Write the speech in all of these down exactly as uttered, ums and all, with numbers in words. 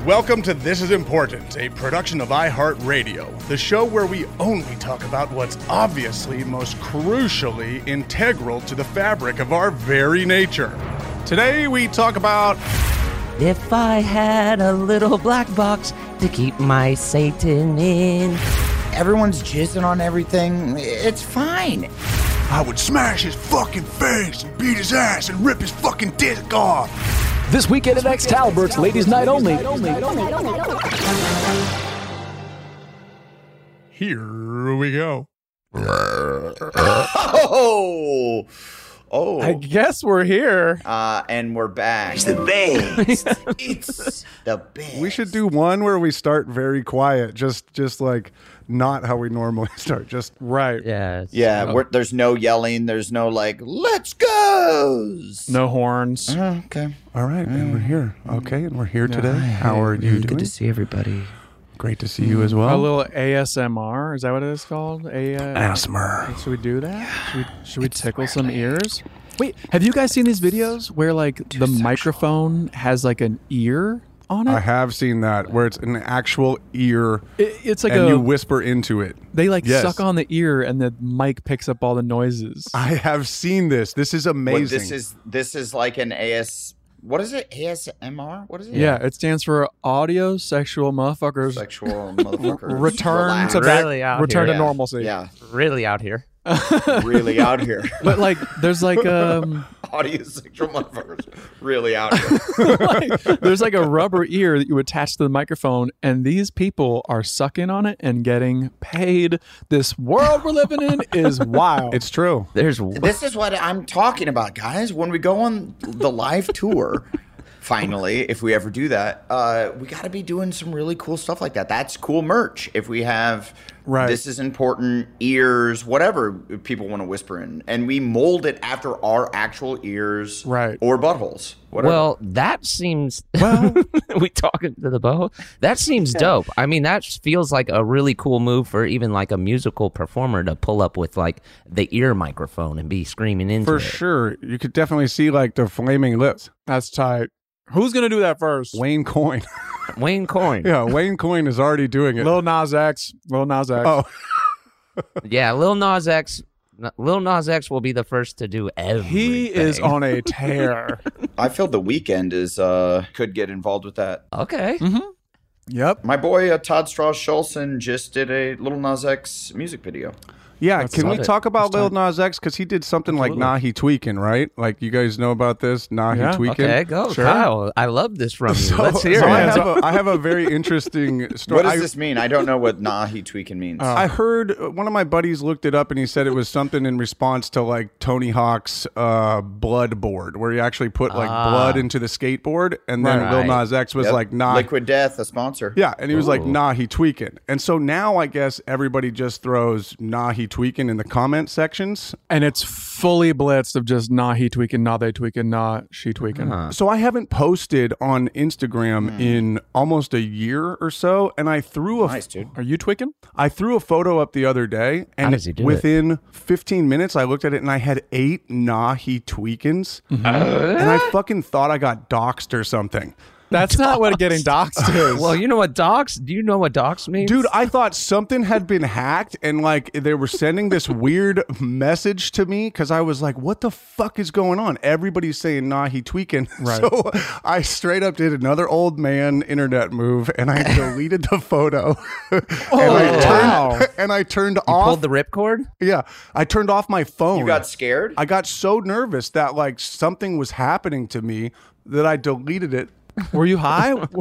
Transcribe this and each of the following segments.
Welcome to This Is Important, a production of iHeartRadio, the show where we only talk about what's obviously most crucially integral to the fabric of our very nature. Today we talk about... If I had a little black box to keep my Satan in. Everyone's jizzing on everything. It's fine. I would smash his fucking face and beat his ass and rip his fucking dick off. This weekend at Excalibur's Ladies Night Only. Here we go. Oh, oh! I guess we're here. Uh, and we're back. It's the best. It's the best. We should do one where we start very quiet, just just like not how we normally start. Just Right. Yeah. Yeah, so- we're, there's no yelling. There's no like, let's go. No horns. Uh, okay. all right, and we're here. Okay, and we're here today. Hi. How are you doing? Good to see everybody. Great to see you as well. A little A S M R. Is that what it is called? A uh, Asthma. Should we do that? Should we, should we tickle some ears? Wait, have you guys seen these videos where like the microphone has like an ear on it? I have seen that where it's an actual ear, It- it's like and a you whisper into it. they like Yes. suck on the ear and the mic picks up all the noises. I have seen this. This is amazing. What, this is this is like an A S. What is it? A S M R? What is it? Yeah, it stands for audio sexual motherfuckers Sexual motherfuckers. return to Relax. back, Really out return here. to Yeah. normalcy. Yeah, Really out here. really out here. But like there's like um Audio sexual motherfuckers. Really out here. like, there's like a rubber ear that you attach to the microphone, and these people are sucking on it and getting paid. This world we're living in is wild. It's true. There's This is what I'm talking about, guys. When we go on the live tour, finally, if we ever do that, uh, we got to be doing some really cool stuff like that. That's cool merch. If we have, Right. this is important, ears, whatever people want to whisper in, and we mold it after our actual ears, Right. or buttholes, whatever. well, that seems. Well, we talking to the bow. That seems dope. I mean, that feels like a really cool move for even like a musical performer to pull up with like the ear microphone and be screaming into For it. sure. You could definitely see like the flaming lips. That's tight. Who's gonna do that first? Wayne Coyne. Wayne Coyne. Yeah, Wayne Coyne is already doing it. Lil Nas X. Lil Nas X. Oh, Yeah, Lil Nas X. Lil Nas X will be the first to do everything. He is on a tear. I feel The Weeknd is uh, could get involved with that. Okay. Yep. My boy uh, Todd Strauss Schulson just did a Little Nas X music video. yeah. That's Can we solid. talk about That's Lil Nas X? Because he did something like Nah He Tweaking, right? Like you guys know about this? Nah He Yeah. Tweaking. Okay, go, Sure. Kyle. I love this from you. So, Let's hear so I, it. have a, I have a very interesting story. What does I, this mean? I don't know what Nah He Tweaking means. I heard uh, one of my buddies looked it up and he said it was something in response to like Tony Hawk's uh, blood board, where he actually put like blood into the skateboard, and then Right. Lil Nas X was Yep. like, nah. Liquid Death, a sponsor. Yeah, and he was like, Ooh. nah, he tweaking. And so now I guess everybody just throws nah, he tweaking in the comment sections. And it's fully blitzed of just nah he tweaking, nah they tweaking, nah she tweaking. Huh. So I haven't posted on Instagram in almost a year or so, and I threw a Nice, dude. Are you tweaking? I threw a photo up the other day, and does he do it? within fifteen minutes, I looked at it and I had eight nah he tweakins, Uh? and I fucking thought I got doxxed or something. That's not what getting doxxed is. Well, you know what docs? Do you know what docs means? Dude, I thought something had been hacked and like they were sending this weird message to me because I was like, what the fuck is going on? Everybody's saying, nah, he tweaking. Right. So I straight up did another old man internet move and I deleted the photo. and, I turned, wow. and I turned you off. pulled the ripcord? yeah, I turned off my phone. You got scared? I got so nervous that like something was happening to me that I deleted it. Were you high? were,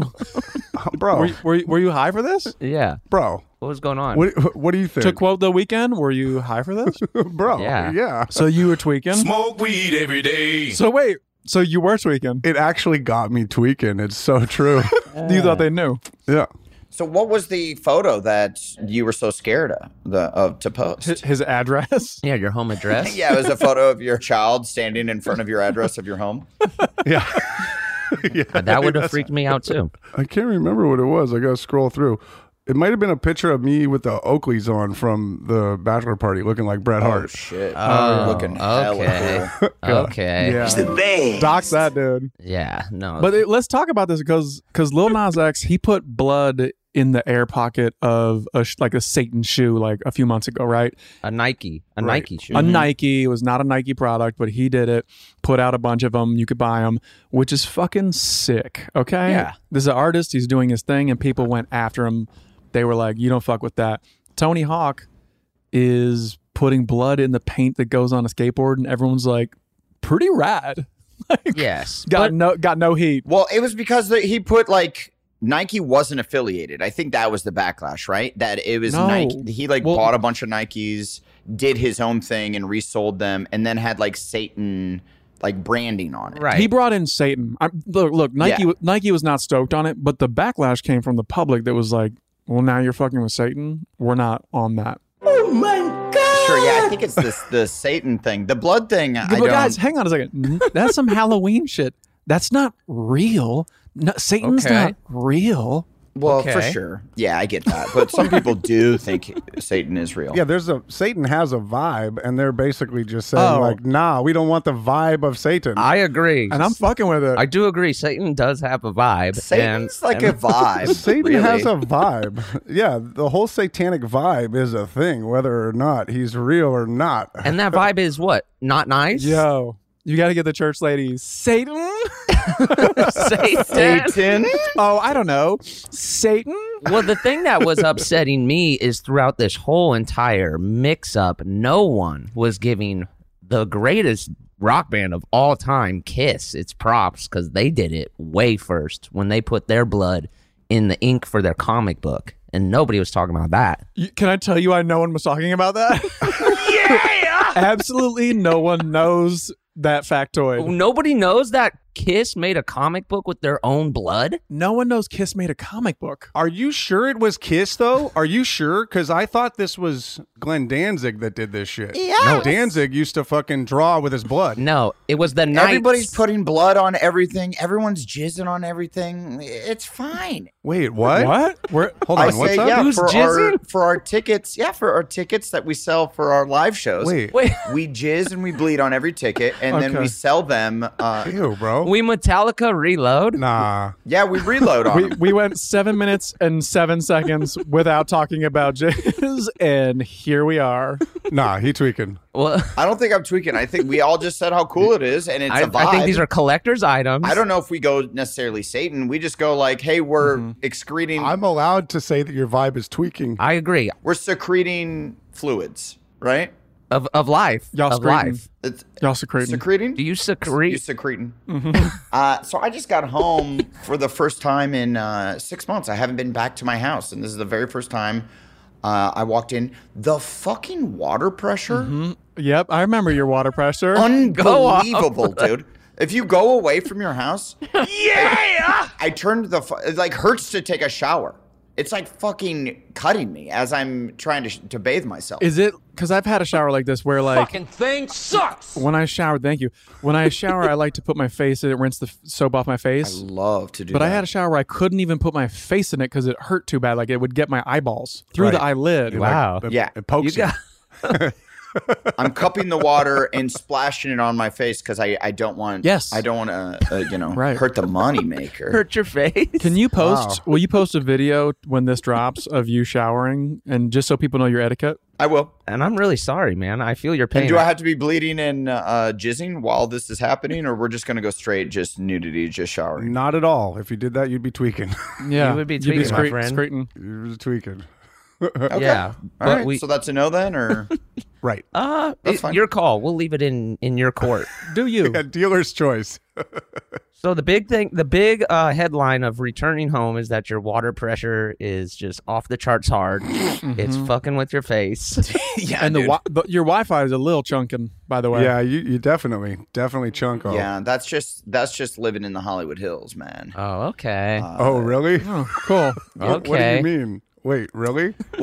Bro, you, were, you, were you high for this? Yeah. bro, What was going on? what, what do you think? To quote The Weeknd, were you high for this? Bro, Yeah. yeah. So you were tweaking? Smoke weed every day. So wait, so you were tweaking? It actually got me tweaking. It's so true. You thought they knew? Yeah. So what was the photo that you were so scared of, the, of to post? His, his address? Yeah, your home address? Yeah, it was a photo of your child standing in front of your address of your home. Yeah. yeah. That would have freaked me out too. I can't remember what it was. I got to scroll through. It might have been a picture of me with the Oakleys on from the bachelor party, looking like Bret Oh Hart. shit! Oh, looking hella okay. cool. Okay. Yeah. He's the best. Dox that dude. Yeah, no. But it, let's talk about this because because Lil Nas X, he put blood in the air pocket of a sh- like a Satan shoe like a few months ago, right? a Nike, a Right. Nike shoe. A Nike. It was not a Nike product, but he did it. Put out a bunch of them. You could buy them, which is fucking sick. Okay. Yeah. This is an artist. He's doing his thing, and people went after him. They were like, "You don't fuck with that." Tony Hawk is putting blood in the paint that goes on a skateboard, and everyone's like, "Pretty rad." Like, Yes, got but no got no heat. Well, it was because the, he put like Nike wasn't affiliated. I think that was the backlash, right? That it was No. Nike. He like Well- bought a bunch of Nikes, did his own thing, and resold them, and then had like Satan like branding on it. right. He brought in Satan. I, look, look, Nike. Yeah. Nike was not stoked on it, but the backlash came from the public that was like, "Well, now you're fucking with Satan. We're not on that." Sure, yeah, I think it's this the Satan thing, the blood thing. I but don't. guys, hang on a second. N- That's some Halloween shit. That's not real. No, Satan's Okay. not real. well, for okay. sure, yeah, I get that. But some people do think Satan is real. Yeah, there's a Satan has a vibe, and they're basically just saying Oh. like, "Nah, we don't want the vibe of Satan." I agree. And I'm fucking with it. I do agree. Satan does have a vibe. Satan's and, like and a vibe. Satan really. has a vibe. Yeah, the whole satanic vibe is a thing, whether or not he's real or not. and that vibe is what? Not nice. Yo, you got to get the church ladies. Satan? Satan. Satan. Oh, I don't know. Satan? Well, the thing that was upsetting me is throughout this whole entire mix-up, no one was giving the greatest rock band of all time, Kiss, its props because they did it way first when they put their blood in the ink for their comic book, and nobody was talking about that. You- Can I tell you why no one was talking about that? Yeah! Absolutely no one knows that factoid. Nobody knows that Kiss made a comic book with their own blood. No one knows Kiss made a comic book. Are you sure it was Kiss though? Are you sure? Because I thought this was Glenn Danzig that did this shit. Yeah. No, Danzig used to fucking draw with his blood. No, it was the Knights. Everybody's putting blood on everything. Everyone's jizzing on everything. It's fine. Wait, what? What? We're, Hold I on, what's say, up? yeah, Who's for our jizzing? for our tickets, yeah, for our tickets that we sell for our live shows. Wait. Wait, We jizz and we bleed on every ticket, and then Okay. we sell them. Uh, Ew, bro. we Metallica reload. nah. yeah, we reload on we, them. we went seven minutes and seven seconds without talking about jizz, and here we are. Nah, he tweaking. Well, I don't think I'm tweaking. I think we all just said how cool it is, and it's I a vibe. I think these are collector's items. I don't know if we go necessarily Satan. We just go like, hey, we're Mm-hmm. excreting, I'm allowed to say that your vibe is tweaking. I agree. we're secreting fluids, right? Of of life. Y'all of screaming. life. It's Y'all secreting. secreting. Do you You secrete? secreting. Uh, so I just got home for the first time in uh, six months. I haven't been back to my house, and this is the very first time uh, I walked in. The fucking water pressure, Yep, I remember your water pressure. unbelievable, dude. If you go away from your house, yeah, I turned the fu- it like hurts to take a shower. It's like fucking cutting me as I'm trying to sh- to bathe myself. Is it because I've had a shower like this where like Fucking thing sucks. when I shower, thank you. When I shower, I like to put my face in it, rinse the f- soap off my I face. love to do But that. I had a shower where I couldn't even put my face in it because it hurt too bad. Like it would get my eyeballs through the Right. eyelid. Wow. It, Yeah. it pokes You you. got I'm cupping the water and splashing it on my face because I, I don't want Yes. I don't want to uh, you know Right. hurt the money maker. hurt your face. Can you post? Wow. Will you post a video when this drops of you showering, and just so people know your etiquette? I will. And I'm really sorry, man. I feel your pain. And do I have to be bleeding and uh, jizzing while this is happening, or we're just gonna go straight just nudity, just showering? Not at all. If you did that, you'd be tweaking. Yeah, would be You'd tweaking, my scre- friend. screating. you was tweaking. Okay. Yeah, All but right. we. So that's a no then, or Right. uh, That's it- fine. your call. We'll leave it in in your court. Do you? Yeah, dealer's choice. So the big thing, the big uh, headline of returning home is that your water pressure is just off the charts hard. It's fucking with your face. yeah, And the, dude. wi- the your Wi-Fi is a little chunkin', by the way. Yeah, you, you definitely, definitely chunk off. yeah, that's just that's just living in the Hollywood Hills, man. Oh, okay. Oh, really? Oh, cool. What- What do okay. you mean? Wait, really? Well,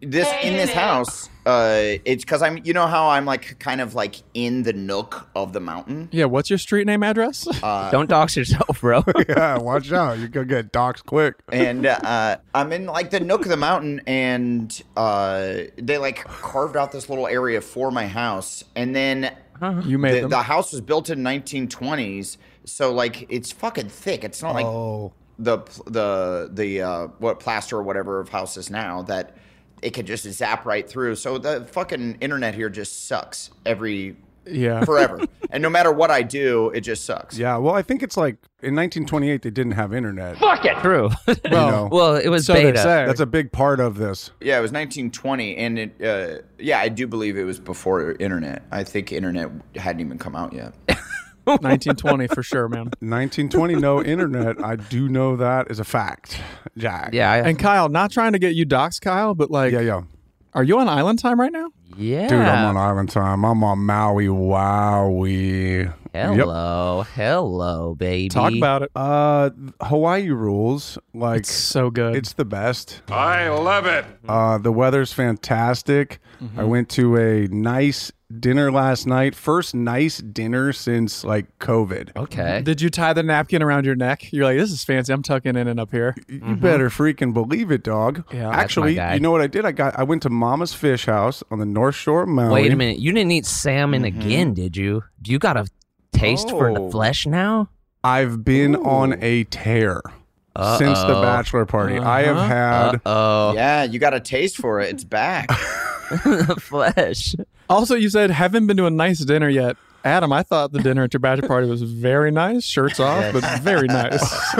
this in this house, uh, it's because I'm. You know how I'm like kind of like in the nook of the mountain. Yeah, what's your street name address? Uh, Don't dox yourself, bro. Yeah, watch out. You're going to get doxxed quick. and uh, I'm in like the nook of the mountain, and uh, they like carved out this little area for my house, and then You made the, them. the house was built in nineteen twenties, so like it's fucking thick. It's not like Oh. the the the uh, what plaster or whatever of houses now that it could just zap right through. So the fucking internet here just sucks every yeah. forever, and no matter what I do, it just sucks. Yeah, well, I think it's like in nineteen twenty-eight, they didn't have internet. Fuck it. True. Well, know. well, it was so they beta. say. That's a big part of this. Yeah, it was nineteen twenty, and it uh, yeah, I do believe it was before internet. I think internet hadn't even come out yet. nineteen twenty for sure, man. nineteen twenty, no internet. I do know that is a fact, Jack. Yeah. I, And Kyle, not trying to get you doxxed, Kyle, but like, Yeah, yeah. are you on island time right now? yeah. Dude, I'm on island time. I'm on Maui. Wowie. Yep. Hello. Hello, baby. Talk about it. Uh, Hawaii rules. Like, It's so good. it's the best. I love it. Uh, the weather's fantastic. I went to a nice dinner last night. First nice dinner since like COVID. Okay. Did you tie the napkin around your neck? You're like, this is fancy. I'm tucking in and up here. You better freaking believe it, dog. Yeah. That's Actually, my guy. you know what I did? I got I went to Mama's Fish House on the North Shore of Maui. Wait a minute. You didn't eat salmon again, did you? Do you got a taste for the Oh. flesh now? I've been on a tear since the bachelor party. I have Uh-huh. had Oh, Yeah, you got a taste for it. It's back. the flesh. Also, you said haven't been to a nice dinner yet. Adam, I thought the dinner at your bachelor party was very nice. Shirts off, but very nice.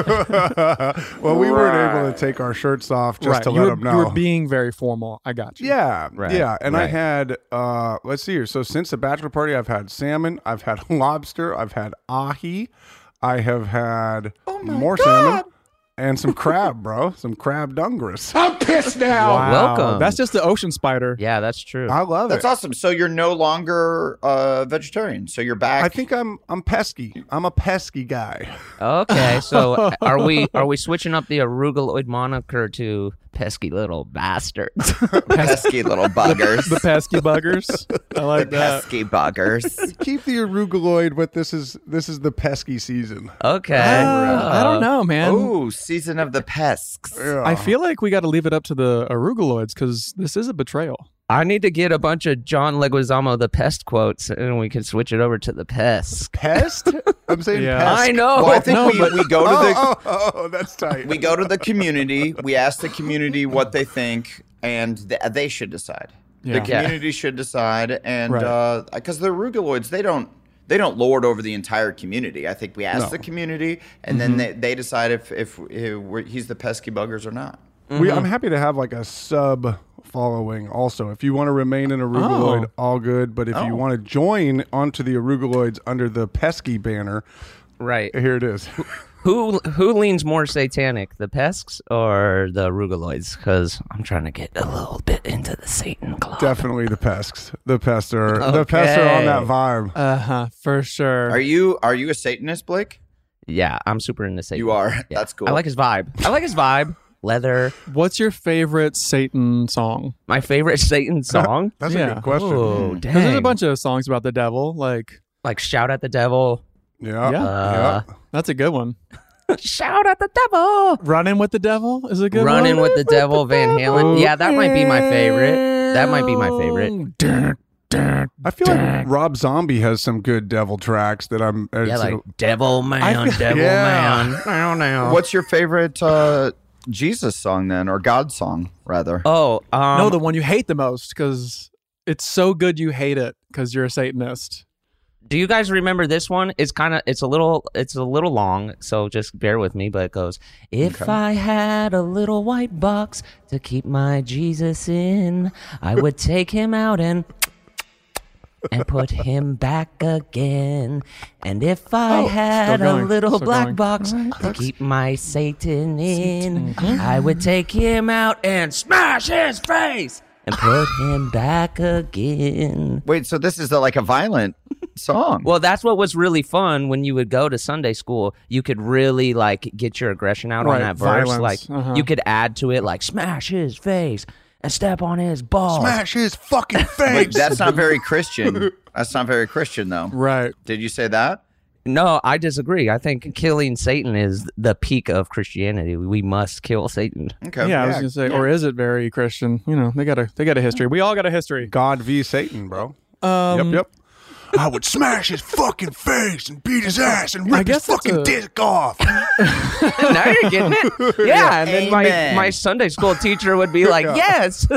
well, we weren't able to take our shirts off just right. to you, let were, them know. you were being very formal. I got you. Yeah, Right, yeah, and I right. had uh let's see here. So since the bachelor party, I've had salmon, I've had lobster, I've had ahi, I have had more salmon and some crab, bro, some crab dungris. I'm pissed now. Wow. Welcome. That's just the ocean spider. Yeah, that's true. I love That's it. awesome. So you're no longer uh, vegetarian. So you're back. I think I'm I'm pesky. I'm a pesky guy. Okay, so are we are we switching up the arugaloid moniker to pesky little bastards? pesky little buggers. The pesky buggers. I like that. pesky buggers. Keep the arugaloid, but this is this is the pesky season. Okay. Uh, I don't know, man. Ooh, season of the pesks. Yeah. I feel like we got to leave it up to the arugaloids because this is a betrayal. I need to get a bunch of John Leguizamo the pest quotes, and we can switch it over to the pests. pest. I'm saying Yeah. pest. I know. Well, I think no, we, but- we go to the Oh, oh, oh, that's tight. we go to the community. We ask the community what they think, and th- they should decide. Yeah. The community should decide, and Right. because the arugaloids, they don't they don't lord over the entire community. I think we ask No. the community, and then they, they decide if if, if we're, he's the pesky buggers or not. We, I'm happy to have like a sub following also. If you want to remain an arugaloid, Oh. all good. But if Oh. you want to join onto the arugaloids under the pesky banner, Right. here it is. Who who leans more satanic, the pesks or the arugaloids? Because I'm trying to get a little bit into the Satan club. Definitely the pests. The pests are the pests are on that Okay. vibe. Uh huh. For sure. Are you are you a Satanist, Blake? Yeah, I'm super into Satan. You are. Yeah. That's cool. I like his vibe. I like his vibe. Leather. What's your favorite Satan song? My favorite Satan song. That's Yeah. a good question. Oh, Because there's a dang. bunch of songs about the devil. Like, Like shout at the devil. Yeah. Yeah. Uh, that's a good one. Shout at the devil. Running with the devil is a good Running one. with the devil, Van Halen. Yeah, that might be my favorite. That might be my favorite. I feel like Rob Zombie has some good devil tracks that I'm. uh, Yeah, so- like devil man, feel- devil yeah. man. Now, now. What's your favorite uh, Jesus song then, or God song rather? Oh, um, no, the one you hate the most because it's so good you hate it because you're a Satanist. do you guys remember this one? It's kind of it's a little it's a little long, so just bear with me. But it goes, if I had a little white box to keep my Jesus in, I would take him out and and put him back again. And if I Oh, had still a going, little still black going. box to keep my Satan in, I would take him out and smash his face and put him back again. Wait, so this is a, like a violent song? Well, that's what was really fun when you would go to Sunday school. You could really like get your aggression out Right, on that verse. violence, Like uh-huh. you could add to it like smash his face and step on his balls. Smash his fucking Wait, face. that's not very Christian. That's not very Christian, though. Right. Did you say that? No, I disagree. I think killing Satan is the peak of Christianity. We must kill Satan. Okay. Yeah, I was gonna say, or is it very Christian? You know, they got a they got a history. We all got a history. God v. Satan, bro. Um, Yep, yep. I would smash his fucking face and beat his ass and I rip his guess that's fucking a- dick off. Now you're getting it. Yeah, and then my, Amen. my Sunday school teacher would be like, yes,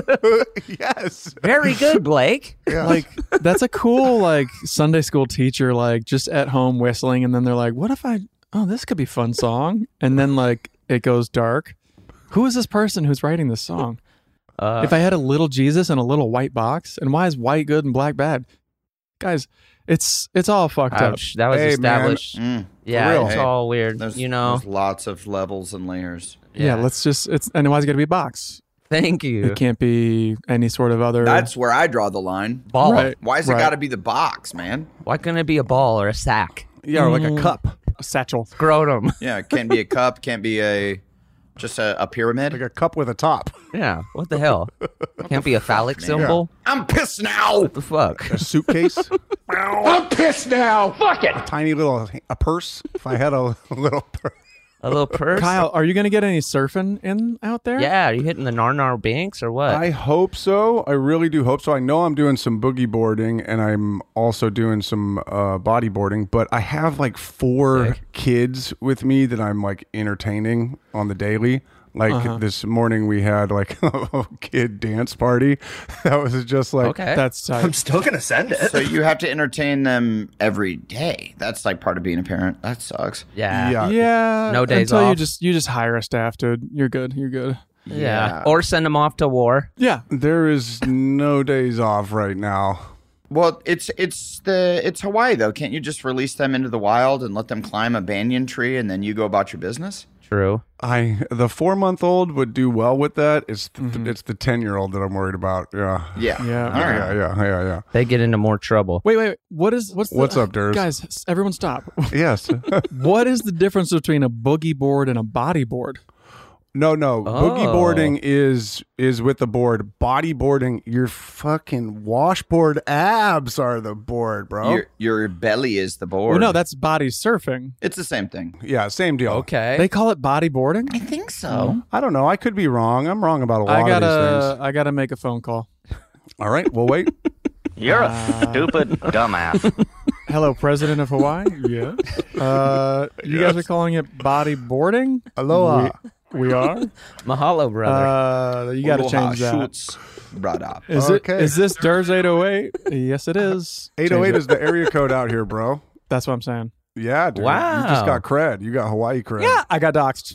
Yes. very good, Blake. Like that's a cool like Sunday school teacher like just at home whistling, and then they're like, "What if I? Oh, this could be a fun song." And then like it goes dark. Who is this person who's writing this song? Uh, If I had a little Jesus and a little white box, and why is white good and black bad? Guys, it's it's all fucked up. ouch, that was Hey, man. established. Mm, Yeah, real. it's Hey, all weird. there's, you know, there's lots of levels and layers. Yeah, let's just it's and why is it got to be a box? thank you. It can't be any sort of other. That's where I draw the line. Ball. Right. Why's it Right. got to be the box, man? Why couldn't it be a ball or a sack? Yeah, or like a cup. a satchel. Scrotum. Yeah, it can't be a cup. Can't be a just a, a pyramid. Like a cup with a top. Yeah, what the hell? Can't be a phallic man? symbol? I'm pissed now. What the fuck? A suitcase. I'm pissed now. Fuck it. Tiny little a purse. If I had a little purse. A little purse? Kyle, are you going to get any surfing in out there? Yeah, are you hitting the Narnar banks or what? I hope so. I really do hope so. I know I'm doing some boogie boarding and I'm also doing some uh, bodyboarding, but I have like four Sick. kids with me that I'm like entertaining on the daily. Like Uh-huh. this morning we had like a kid dance party that was just like okay. That's tight. Still gonna send it. So you have to entertain them every day. That's like part of being a parent. That sucks. yeah. yeah. Yeah. No days until you off. just you just hire a staff, dude. You're good. You're good. Yeah. Yeah. Or send them off to war. Yeah. There is no days off right now. Well, it's it's the it's Hawaii though. Can't you just release them into the wild and let them climb a banyan tree and then you go about your business? True. I the four month old would do well with that. It's the, Mm-hmm. it's the ten year old that I'm worried about. Yeah. Yeah. Yeah. All right. Yeah, yeah, yeah, yeah. They get into more trouble. Wait, wait, wait. What is what's the, What's up, Durs? Guys, s- everyone stop. Yes. What is the difference between a boogie board and a body board? No, no. Boogie Oh. boarding is is with the board. Bodyboarding, your fucking washboard abs are the board, bro. Your your belly is the board. Well, no, that's body surfing. it's the same thing. yeah, same deal. Okay. They call it bodyboarding. I think so. I don't know. I could be wrong. I'm wrong about a lot I of these gotta things. I gotta make a phone call. All right, we'll wait. You're a stupid dumbass. Hello, President of Hawaii. Yeah. Uh, you guys are calling it bodyboarding? Aloha. We, we are. Mahalo, brother. Uh, you got to Aloha change that. shoots, brother. Is Okay. it? Is this Durs eight oh eight? Yes, it is. eight oh Change eight it. is the area code out here, bro. That's what I'm saying. Yeah, dude. You Wow. just got cred. You got Hawaii cred. Yeah, I got doxxed.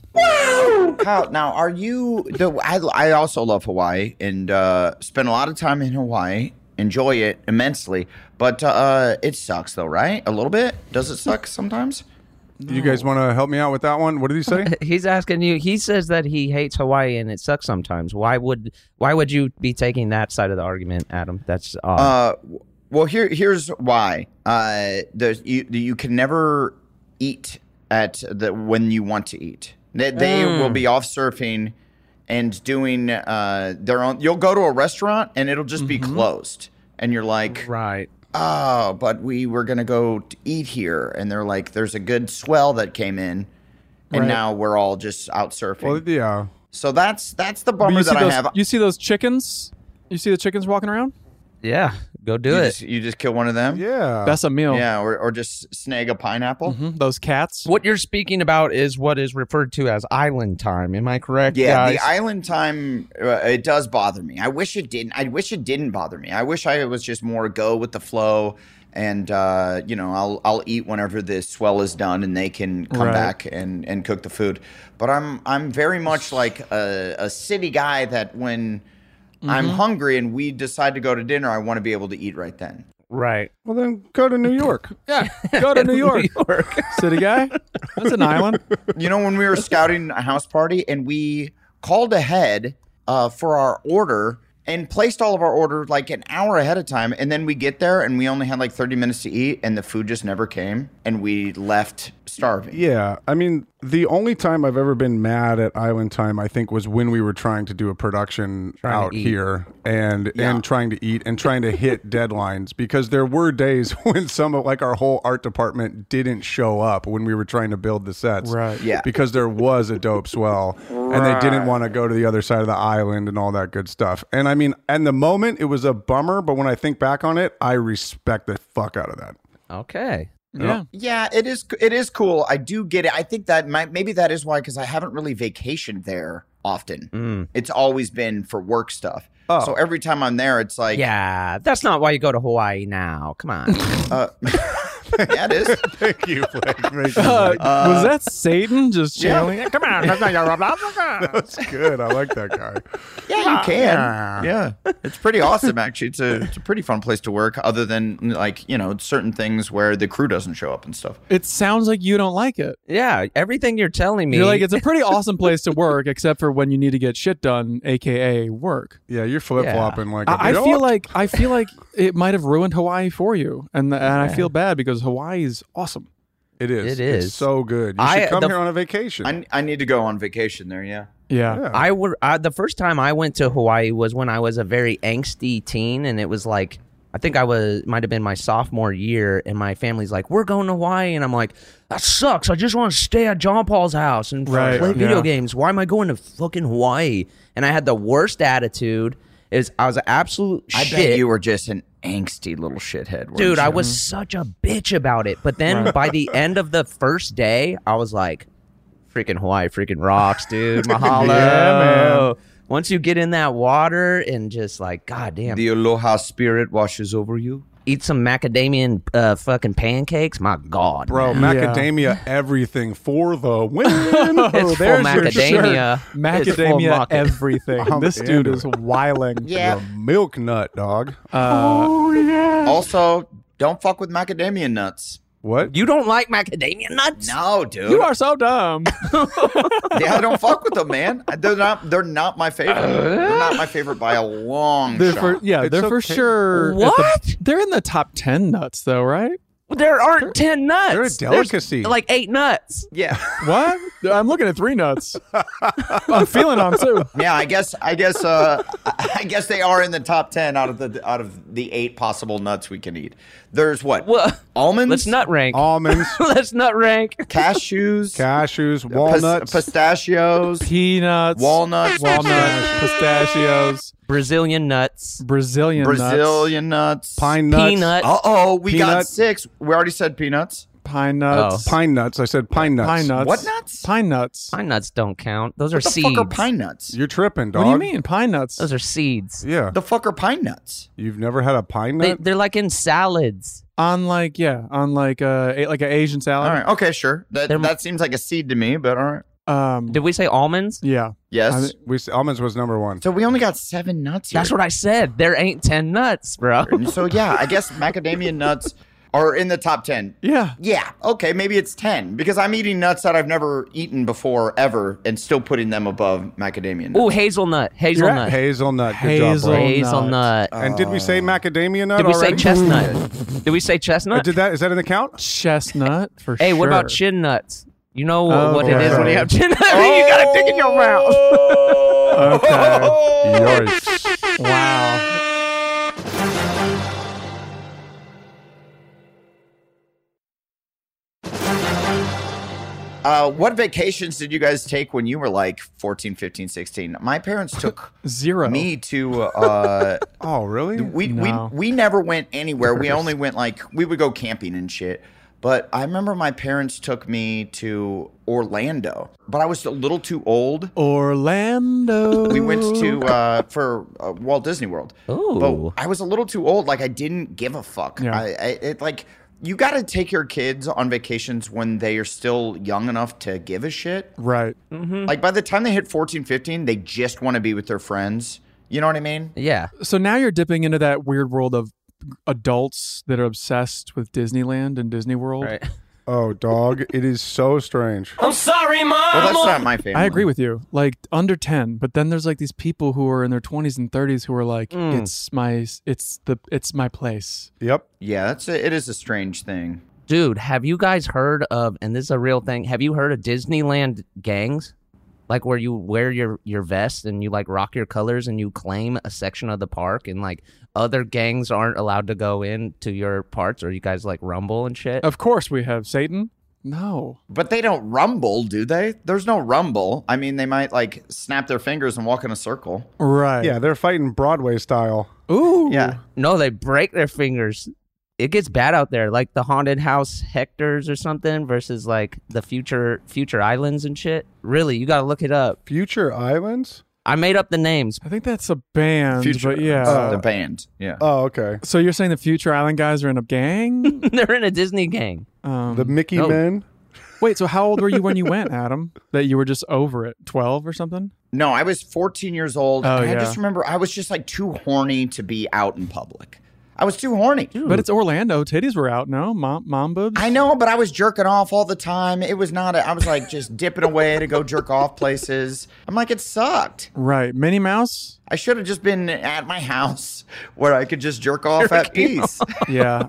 Kyle, now are you the I, I also love Hawaii and uh spend a lot of time in Hawaii, enjoy it immensely, but uh it sucks though, right? A little bit? Does it suck sometimes? You guys want to help me out with that one? What did he say? He's asking you. He says that he hates Hawaii and it sucks sometimes. Why would Why would you be taking that side of the argument, Adam? That's odd. Uh well here here's why. Uh there's you you can never eat at the when you want to eat. They, they will be off surfing and doing uh their own you'll go to a restaurant and it'll just be closed. And you're like, right. oh, but we were going to go to eat here. And they're like, there's a good swell that came in. And Right. now we're all just out surfing. Well, yeah. so that's that's the But bummer you see that those? I have. You see those chickens? You see the chickens walking around? Yeah. Go do you, it. just, you just kill one of them? Yeah. That's a meal. Yeah, or, or just snag a pineapple. Mhm, those cats. What you're speaking about is what is referred to as island time. Am I correct, Yeah, guys? the island time, uh, it does bother me. I wish it didn't. I wish it didn't bother me. I wish I was just more go with the flow. And uh, you know, I'll I'll eat whenever the swell is done, and they can come Right. back and, and cook the food. But I'm I'm very much like a, a city guy that when I'm hungry and we decide to go to dinner, I want to be able to eat right then. right. Well, then go to New York. Yeah, go to New York, city guy. That's an island. You know, when we were scouting a house party and we called ahead uh, for our order, and placed all of our order like an hour ahead of time. And then we get there and we only had like thirty minutes to eat and the food just never came. And we left starving. Yeah. I mean, the only time I've ever been mad at Island Time, I think, was when we were trying to do a production Trying to out eat. here and Yeah. and trying to eat and trying to hit deadlines, because there were days when some of like our whole art department didn't show up when we were trying to build the sets. Right. Yeah. Because there was a dope swell and they didn't want to go to the other side of the island and all that good stuff. And I mean, in the moment, it was a bummer, but when I think back on it, I respect the fuck out of that. Okay. Yeah. Yeah, it is. It is cool. I do get it. I think that might maybe that is why, because I haven't really vacationed there often. Mm. It's always been for work stuff. Oh. So every time I'm there, it's like, Yeah, that's not why you go to Hawaii now. Come on. uh, yeah, it is. Thank you, Blake. Thank you, Uh, Blake. was that Satan just Yeah. channeling? Come on. That's good. I like that guy. Yeah, you can. Yeah, it's pretty awesome. Actually, it's a it's a pretty fun place to work. Other than like you know certain things where the crew doesn't show up and stuff. It sounds like you don't like it. Yeah, everything you're telling me. You're like, it's a pretty awesome place to work, except for when you need to get shit done, aka work. Yeah, you're flip flopping like a I, I bitch. feel like I feel like it might have ruined Hawaii for you, and and I feel bad because Hawaii is awesome. it is. It is. It's so good. You I- should come the- here on a vacation. I I need to go on vacation there. Yeah. Yeah. Yeah. I were I, the first time I went to Hawaii was when I was a very angsty teen, and it was like I think I was might have been my sophomore year, and my family's like, "We're going to Hawaii," and I'm like, "That sucks. I just want to stay at John Paul's house and Right, play video yeah. games. Why am I going to fucking Hawaii?" And I had the worst attitude. Is I was an absolute I shit. bet you were just an angsty little shithead. weren't Dude, I you? was such a bitch about it. But then by the end of the first day, I was like, freaking Hawaii freaking rocks, dude. Mahalo. Yeah, man. Once you get in that water and just like, goddamn, The aloha spirit washes over you. eat some macadamia uh, fucking pancakes, my God. Bro, man. macadamia, everything for the win. It's full there's your macadamia. shirt. It's full Macadamia, market. everything. I'm this dude into is it. wiling. Yeah. The milk nut, dog. Also, don't fuck with macadamia nuts. What? You don't like macadamia nuts? No, dude. You are so dumb. Yeah, I don't fuck with them, man. They're not. They're not my favorite. They're not my favorite by a long they're shot. for yeah, It's they're for okay. sure. at the- What? they're in the top ten nuts, though, right? There aren't ten nuts. They're a There's delicacy. like eight nuts. Yeah, What? I'm looking at three nuts. I'm feeling on two. yeah. I guess. I guess. Uh, I guess they are in the top ten out of the out of the eight possible nuts we can eat. There's what? Well, Almonds. let's nut rank. Almonds, Let's nut rank. Cashews. cashews, pis- walnuts. pistachios. Peanuts, Walnuts. walnuts, pistachios, Brazilian nuts. Brazilian nuts, Brazilian nuts. pine nuts. Peanut. Uh oh, we got Peanut. six. We already said peanuts. pine nuts, Pine nuts. I said pine nuts. pine nuts. What nuts? Pine nuts. Pine nuts don't count. Those are What the seeds. fuck are pine nuts? You're tripping, dog. What do you mean pine nuts? Those are seeds. Yeah. The fuck are pine nuts? You've never had a pine They, nut? they're like in salads. On like yeah, on like uh a, like an Asian salad. All right. Okay. Sure. That They're- that seems like a seed to me, but all right. Um, Did we say almonds? yeah. Yes. I thi- we almonds was number one. so we only got seven nuts here. That's what I said. There ain't ten nuts, bro. So yeah, I guess macadamia nuts are in the top ten. Yeah. Yeah. Okay. Maybe it's ten because I'm eating nuts that I've never eaten before ever, and still putting them above macadamia nuts. Ooh, hazelnut. Hazelnut. Hazelnut. Good job, Hazel- bro. Hazelnut. And did we say macadamia nut Did we already? say chestnut? Did we say Uh, chestnut? Did that? Is that in the count? Chestnut for Hey, sure. what about chin nuts? You know Oh, what it is when you okay. have chin nuts? You gotta dig in your mouth. Okay. Yours. Wow. Uh, what vacations did you guys take when you were like fourteen, fifteen, sixteen? My parents took Zero. me to. Uh, Oh, really? we No. we we never went anywhere. We only went like we would go camping and shit. But I remember my parents took me to Orlando, but I was a little too old. Orlando. We went to uh, for uh, Walt Disney World. Ooh. But I was a little too old. Like I didn't give a fuck. Yeah. I, I it like you got to take your kids on vacations when they are still young enough to give a shit. Right. Like by the time they hit fourteen, fifteen, they just want to be with their friends. You know what I mean? Yeah. So now you're dipping into that weird world of adults that are obsessed with Disneyland and Disney World. Right. Oh, dog, it is so strange. I'm sorry, Mom. Well, that's not my family. I agree with you. Like under ten, but then there's like these people who are in their twenties and thirties who are like, Mm. it's my, it's the, it's my place. Yep. Yeah, that's a, it is a strange thing. Dude, have you guys heard of, and this is a real thing, have you heard of Disneyland gangs? Like where you wear your, your vest and you like rock your colors and you claim a section of the park and like other gangs aren't allowed to go into your parts or you guys like rumble and shit? Of course we have Satan. No. But they don't rumble, do they? There's no rumble. I mean, they might like snap their fingers and walk in a circle. Right. Yeah, they're fighting Broadway style. Ooh. Yeah. No, they break their fingers. It gets bad out there, like the haunted house Hectors or something versus like the future future islands and shit. Really, you got to look it up. Future Islands? I made up the names. I think that's a band, Future, but yeah. uh, the band. Yeah. Oh, okay. So you're saying the Future Island guys are in a gang? They're in a Disney gang. Um, The Mickey no. Men? wait, so how old were you when you went, Adam? That you were just over it? twelve or something? No, I was fourteen years old. Oh, and I yeah. just remember I was just like too horny to be out in public. I was too horny. But it's Orlando. Titties were out, no? Mom, mom boobs? I know, but I was jerking off all the time. It was not, a, I was like just dipping away to go jerk off places. I'm like, it sucked. Right. Minnie Mouse? I should have just been at my house where I could just jerk off at peace. Yeah.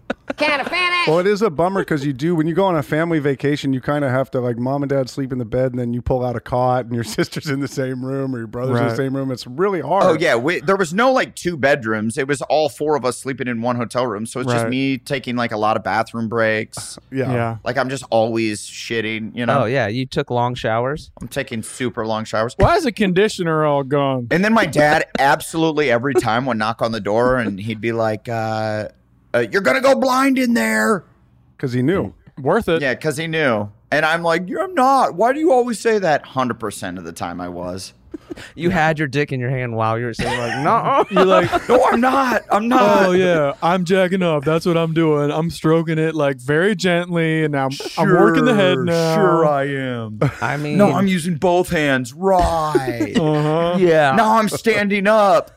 Well, it is a bummer because you do, when you go on a family vacation, you kind of have to, like, mom and dad sleep in the bed and then you pull out a cot and your sister's in the same room or your brother's in Right. the same room. It's really hard. Oh, yeah. We, there was no like two bedrooms. It was all four of us sleeping in one hotel room. So it's just Right. me taking like a lot of bathroom breaks. Yeah. Yeah. Like I'm just always shitting, you know? Oh yeah, you took long showers. I'm taking super long showers. Why is the conditioner all gone? And then my dad absolutely every time would knock on the door and he'd be like, uh, uh, you're going to go blind in there. Because he knew. Worth it. Yeah, because he knew. And I'm like, I'm not. Why do you always say that? one hundred percent of the time I was. You had your dick in your hand while you were saying like, no. You're like, No, I'm not. I'm not. oh yeah, I'm jacking off. That's what I'm doing. I'm stroking it like very gently, and now I'm, I'm working the head now. Sure I am. I mean, No, I'm using both hands. Right. Uh-huh. yeah. Now I'm standing up.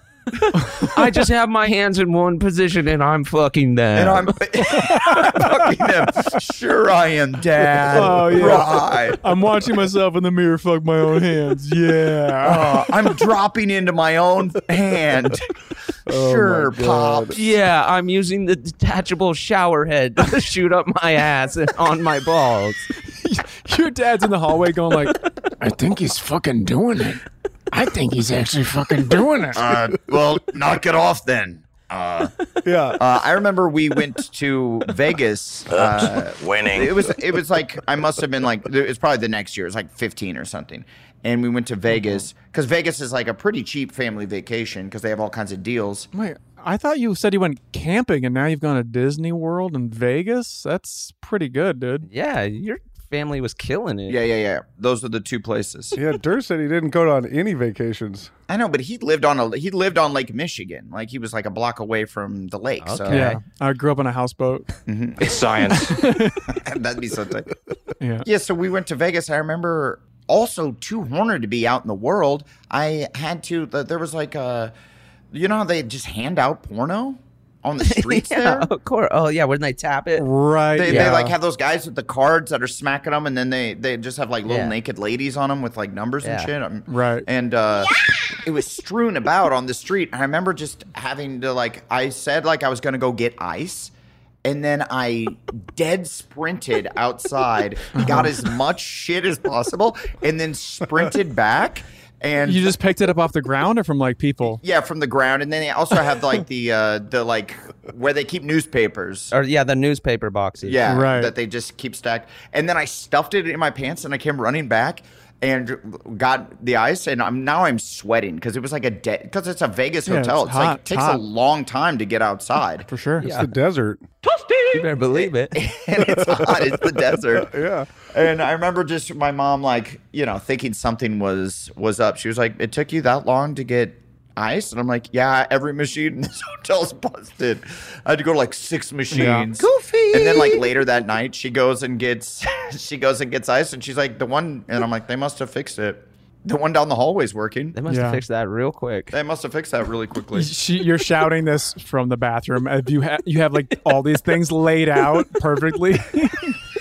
I just have my hands in one position and I'm fucking them. And I'm fucking them. Sure I am, Dad. Oh, yeah. Right. I'm watching myself in the mirror fuck my own hands. Yeah. Uh, I'm dropping into my own hand. Sure, Pops. Yeah, I'm using the detachable shower head to shoot up my ass and on my balls. Your dad's in the hallway going like, I think he's fucking doing it. I think he's actually fucking doing it. Uh, well, knock it off then. Uh, Yeah. uh, I remember we went to Vegas. Uh, Winning. it was it was like I must have been like it was probably the next year. It was like fifteen or something. And we went to Vegas because Vegas is like a pretty cheap family vacation because they have all kinds of deals. wait, I thought you said you went camping and now you've gone to Disney World in Vegas? That's pretty good, dude. Yeah, your family was killing it. Yeah, yeah, yeah. Those are the two places. Yeah, Durr said he didn't go on any vacations. I know, but he lived on a he lived on Lake Michigan. Like he was like a block away from the lake. So Okay. Yeah. I grew up on a houseboat. It's science. that'd be so tight. Yeah. Yeah, so we went to Vegas. I remember also too horny to be out in the world. I had to. There was like a, you know, how they just hand out porno on the streets Yeah, there. of course. Oh yeah, when they tap it. Right. They, yeah. they like have those guys with the cards that are smacking them, and then they they just have like little Yeah. naked ladies on them with like numbers and Yeah. shit. Um, Right. And uh, it was strewn about on the street. I remember just having to like I said like I was gonna go get ice. And then I dead sprinted outside, got as much shit as possible, and then sprinted back. And You just picked it up off the ground or from like people? yeah, from the ground. And then they also have like the uh, the like where they keep newspapers. Or yeah, the newspaper boxes. Yeah, Right. that they just keep stacked. And then I stuffed it in my pants, and I came running back and got the ice, and I'm now I'm sweating because it was like a dead because it's a Vegas Yeah, hotel. it's It's, like hot, it takes hot. a long time to get outside. For sure. It's the desert. You better believe it. And it's hot. It's the desert. Yeah. And I remember just my mom, like, you know, thinking something was was up. She was like, "It took you that long to get ice?" And I'm like, "Yeah, every machine in this hotel's busted. I had to go to like six machines." Goofy. And then like later that night, she goes and gets she goes and gets ice, and she's like, "The one," and I'm like, "They must have fixed it. The one down the hallway's working. They must Yeah. have fixed that real quick. They must have fixed that really quickly." She, you're shouting this from the bathroom. If you have you have like all these things laid out perfectly.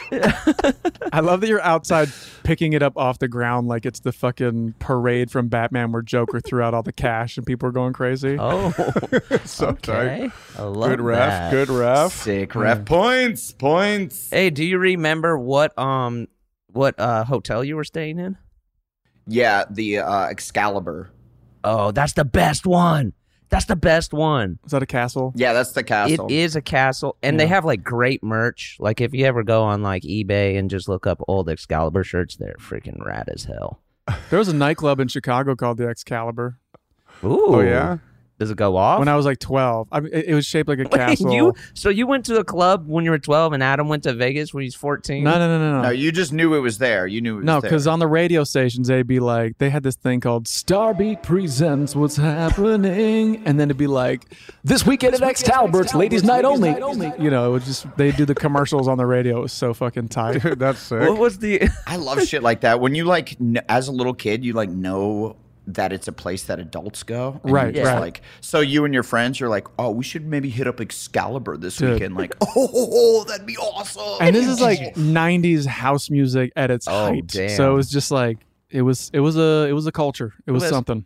I love that you're outside picking it up off the ground like it's the fucking parade from Batman where Joker threw out all the cash and people are going crazy. Oh, So okay. tight. I love Good ref. that. Good ref. Sick ref points. Points. Hey, do you remember what um what uh hotel you were staying in? Yeah, the uh, Excalibur. Oh, that's the best one. That's the best one. Is that a castle? Yeah, that's the castle. It is a castle, and they have like great merch. Like if you ever go on like eBay and just look up old Excalibur shirts, they're freaking rad as hell. There was a nightclub in Chicago called the Excalibur. Ooh, Oh, yeah? Does it go off? When I was like twelve. I mean, it, it was shaped like a castle. you so you went to a club when you were twelve, and Adam went to Vegas when he's fourteen. No, no, no, no, no. No, you just knew it was there. You knew it was No, there. because on the radio stations, they'd be like, they had this thing called Starbeat Presents What's Happening. And then it'd be like, This weekend at Excalibur's Ladies Night Only. you know, it would just, they'd do the commercials on the radio. It was so fucking tight. Dude, that's sick. What was the? I love shit like that. When you like, kn- as a little kid, you like know that it's a place that adults go. and Right, you're just right. Like, so you and your friends, you're like, oh, we should maybe hit up Excalibur this Dude. weekend. Like, oh, that'd be awesome. And this is like nineties house music at its Oh, height. damn. So it was just like, it was, it was a, it was a culture. It was was- something.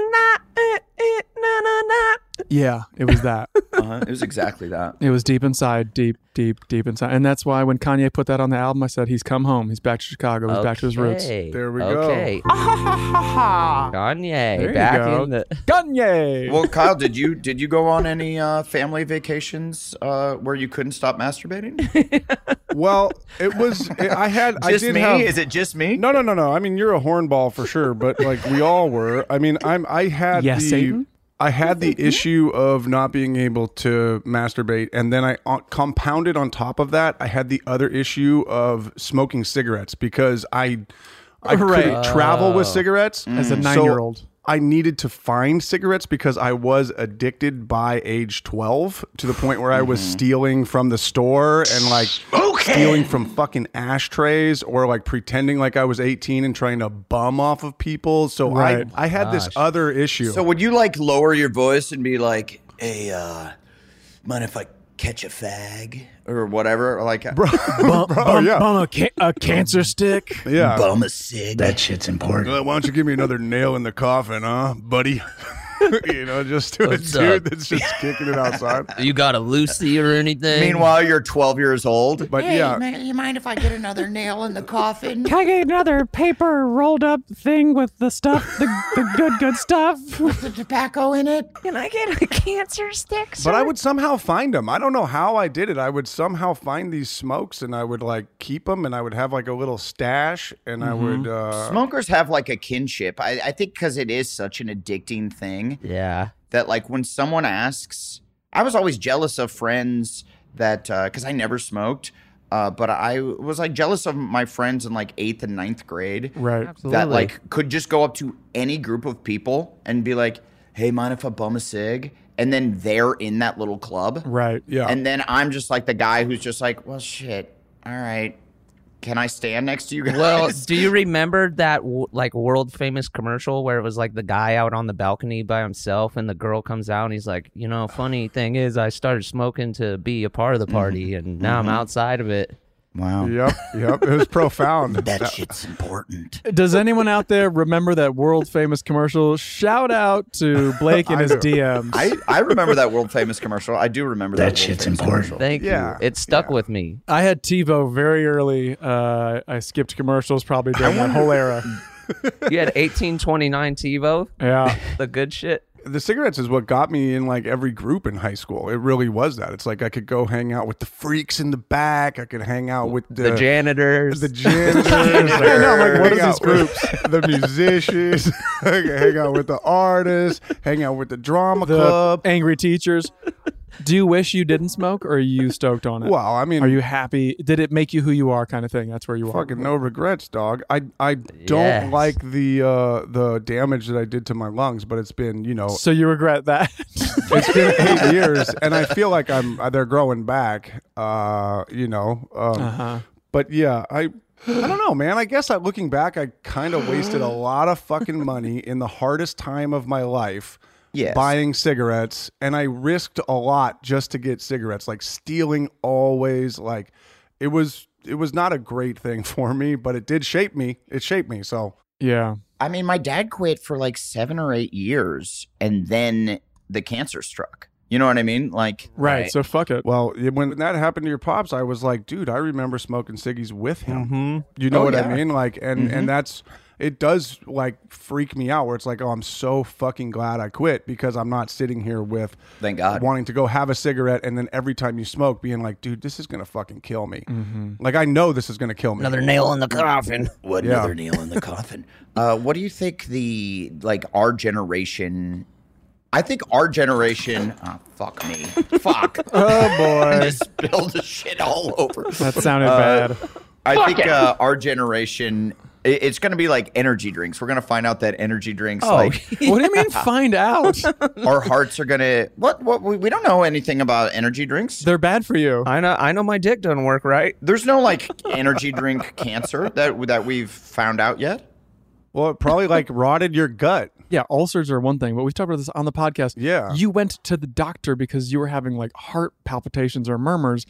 Yeah, it was that. uh, it was exactly that. It was deep inside, deep, deep, deep inside. And that's why when Kanye put that on the album, I said, he's come home. He's back to Chicago. He's back to his roots. Okay. There we go. Okay. Kanye, There you back go. in the. Kanye! Well, Kyle, did you did you go on any uh, family vacations uh, where you couldn't stop masturbating? Well, it was. I had. I Just did me? have. Is it just me? No, no, no, no. I mean, you're a hornball for sure, but like we all were. I mean, I'm. I had Yeah, the. Satan? I had the issue of not being able to masturbate, and then I uh, compounded on top of that. I had the other issue of smoking cigarettes because I, I Right. couldn't travel with cigarettes As a So nine-year-old. I needed to find cigarettes because I was addicted by age twelve to the point where I was stealing from the store and like stealing from fucking ashtrays or like pretending like I was eighteen and trying to bum off of people. So Right. I, I had this other issue. So would you like lower your voice and be like, "Hey, uh, mind if I catch a fag or whatever?" Or like, bro, bro, yeah. Bum a, ca- a cancer stick. Yeah. bum a cig. That shit's important. Uh, why don't you give me another nail in the coffin, huh, buddy? You know, just to a What's dude up? that's just kicking it outside. You got a Lucy or anything? Meanwhile, you're twelve years old. But yeah, Man, you mind if I get another nail in the coffin? Can I get another paper rolled up thing with the stuff, the, the good, good stuff? With the tobacco in it? Can I get a cancer stick, sir? but I would somehow find them. I don't know how I did it. I would somehow find these smokes and I would like keep them and I would have like a little stash and I would. Uh, Smokers have like a kinship. I, I think because it is such an addicting thing Yeah. that like when someone asks, I was always jealous of friends that because I never smoked, uh, but I was like jealous of my friends in like eighth and ninth grade. Right. Absolutely. That like could just go up to any group of people and be like, "Hey, mind if I bum a cig?" And then they're in that little club. Right. yeah. And then I'm just like the guy who's just like, "Well, shit. All right. Can I stand next to you guys?" Well, do you remember that w- like world famous commercial where it was like the guy out on the balcony by himself and the girl comes out and he's like, you know, funny thing is I started smoking to be a part of the party and now I'm outside of it. Wow. Yep, yep. It was profound. That shit's important. Does anyone out there remember that world famous commercial? Shout out to Blake and I his do. D Ms. I, I remember that world famous commercial. I do remember that. That world shit's famous important. commercial. Thank Yeah, you. It stuck with me. I had TiVo very early. Uh, I skipped commercials probably during that whole era. You had eighteen twenty-nine TiVo, Yeah. the good shit. The cigarettes is what got me in like every group in high school. It really was that. It's like I could go hang out with the freaks in the back. I could hang out with the, The janitors. the janitors. I know, I'm like, what hang are out these groups? with the musicians. I could hang out with the artists. Hang out with the drama The club. angry teachers. Do you wish you didn't smoke or are you stoked on it? Well, I mean, Are you happy? Did it make you who you are kind of thing? That's where you are. fucking no regrets, dog. I I don't Yes. like the uh, the damage that I did to my lungs, but it's been you know So you regret that? it's been eight years, and I feel like I'm uh, they're growing back. Uh, you know, um, Uh-huh. but yeah, I I don't know, man. I guess I, looking back, I kind of wasted a lot of fucking money in the hardest time of my life. Yes. Buying cigarettes, and I risked a lot just to get cigarettes, like stealing always. Like it was it was not a great thing for me, but it did shape me. It shaped me. So Yeah. I mean, my dad quit for like seven or eight years, and then the cancer struck. You know what I mean? Like, Right. Right. So fuck it. well, it- when that happened to your pops, I was like, dude, I remember smoking ciggies with him. Mm-hmm. You know Oh, what yeah. I mean? Like, and Mhm. and that's it does like freak me out where it's like, oh, I'm so fucking glad I quit because I'm not sitting here with Thank God. wanting to go have a cigarette and then every time you smoke being like, dude, this is gonna fucking kill me. Mm-hmm. Like I know this is gonna kill me. Another nail in the coffin. What Yeah. another nail in the coffin? Uh, what do you think the like our generation? I think our generation. Oh, fuck me. Fuck. Oh boy. I just spilled the shit all over. That sounded Uh, bad. I think uh, our generation. it- It's going to be like energy drinks. We're going to find out that energy drinks, Oh, like What do you mean find out? our hearts are going to. What? What? We we don't know anything about energy drinks. They're bad for you. I know. I know my dick doesn't work right. There's no like energy drink cancer that that we've found out yet. Well, it probably like rotted your gut. Yeah, ulcers are one thing, but we've talked about this on the podcast. Yeah. You went to the doctor because you were having like heart palpitations or murmurs.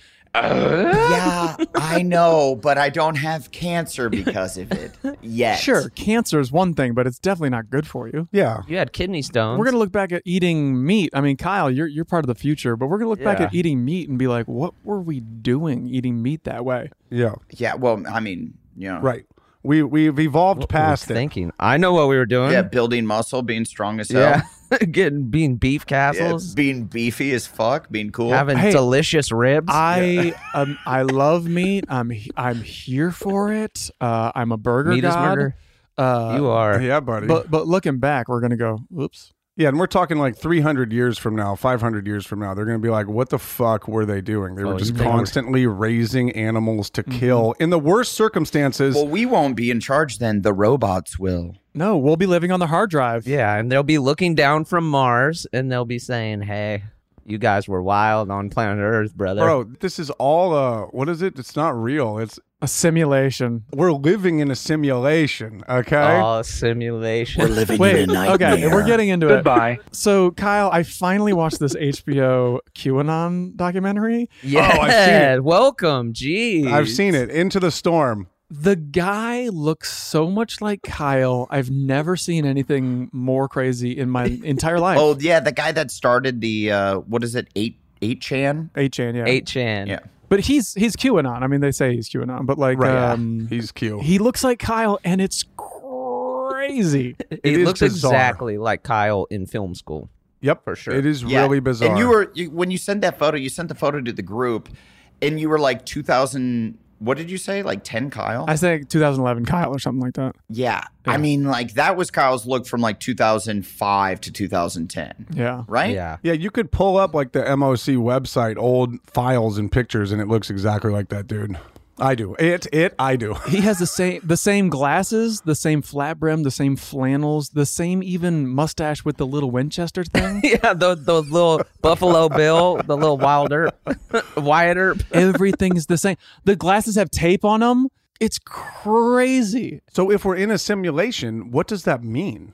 Yeah, I know, but I don't have cancer because of it yet. Sure, cancer is one thing, but it's definitely not good for you. Yeah. You had kidney stones. We're gonna look back at eating meat. I mean, Kyle, you're you're part of the future, but we're gonna look back Yeah. at eating meat and be like, what were we doing eating meat that way? Yeah. Yeah, well, I mean, you know. Right. We we've evolved What were we past it. thinking. I know what we were doing. Yeah, building muscle, being strong as hell. Yeah. Getting being beef Yeah, castles. being beefy as fuck, being cool. Having Hey, delicious ribs. I um I love meat. I'm he- I'm here for it. Uh, I'm a burger Meat is god. murder. Uh, you are. Yeah, buddy. But but looking back, we're gonna go. Whoops. Yeah, and we're talking like three hundred years from now, five hundred years from now. They're going to be like, what the fuck were they doing? They were Oh, just you think we're- constantly raising animals to kill in the worst circumstances. Well, we won't be in charge then. The robots will. No, we'll be living on the hard drive. Yeah, and they'll be looking down from Mars and they'll be saying, "Hey, you guys were wild on planet Earth, brother." Bro, this is all, uh, what is it? It's not real. It's A simulation. We're living in a simulation, okay? Oh, simulation. living Wait, okay, we're getting into Goodbye. it. So, Kyle, I finally watched this H B O QAnon documentary. Yeah. Oh, I've seen it. Welcome. Jeez. I've seen it. Into the Storm. The guy looks so much like Kyle. I've never seen anything more crazy in my entire life. Oh, yeah, the guy that started the, uh, what is it, eight, eight chan? eight chan, yeah. eight chan. Yeah. But he's he's QAnon. I mean, they say he's QAnon, but like, Right. um, He's cute. he looks like Kyle, and it's crazy. It, is looks bizarre. exactly like Kyle in film school. Yep. For sure. It is Yeah. really bizarre. And you were, you, when you sent that photo, you sent the photo to the group, and you were like two thousand, what did you say? Like ten Kyle? I say two thousand eleven Kyle or something like that. yeah. I mean, like, that was Kyle's look from like two thousand five to two thousand ten, Yeah. right? Yeah. Yeah, you could pull up like the M O C website, old files and pictures, and it looks exactly like that dude. I do. It, it, I do. He has the same the same glasses, the same flat brim, the same flannels, the same even mustache with the little Winchester thing. Yeah, the the little Buffalo Bill, the little Wild Earp, Wyatt Earp. Everything's the same. The glasses have tape on them. It's crazy. So if we're in a simulation, what does that mean?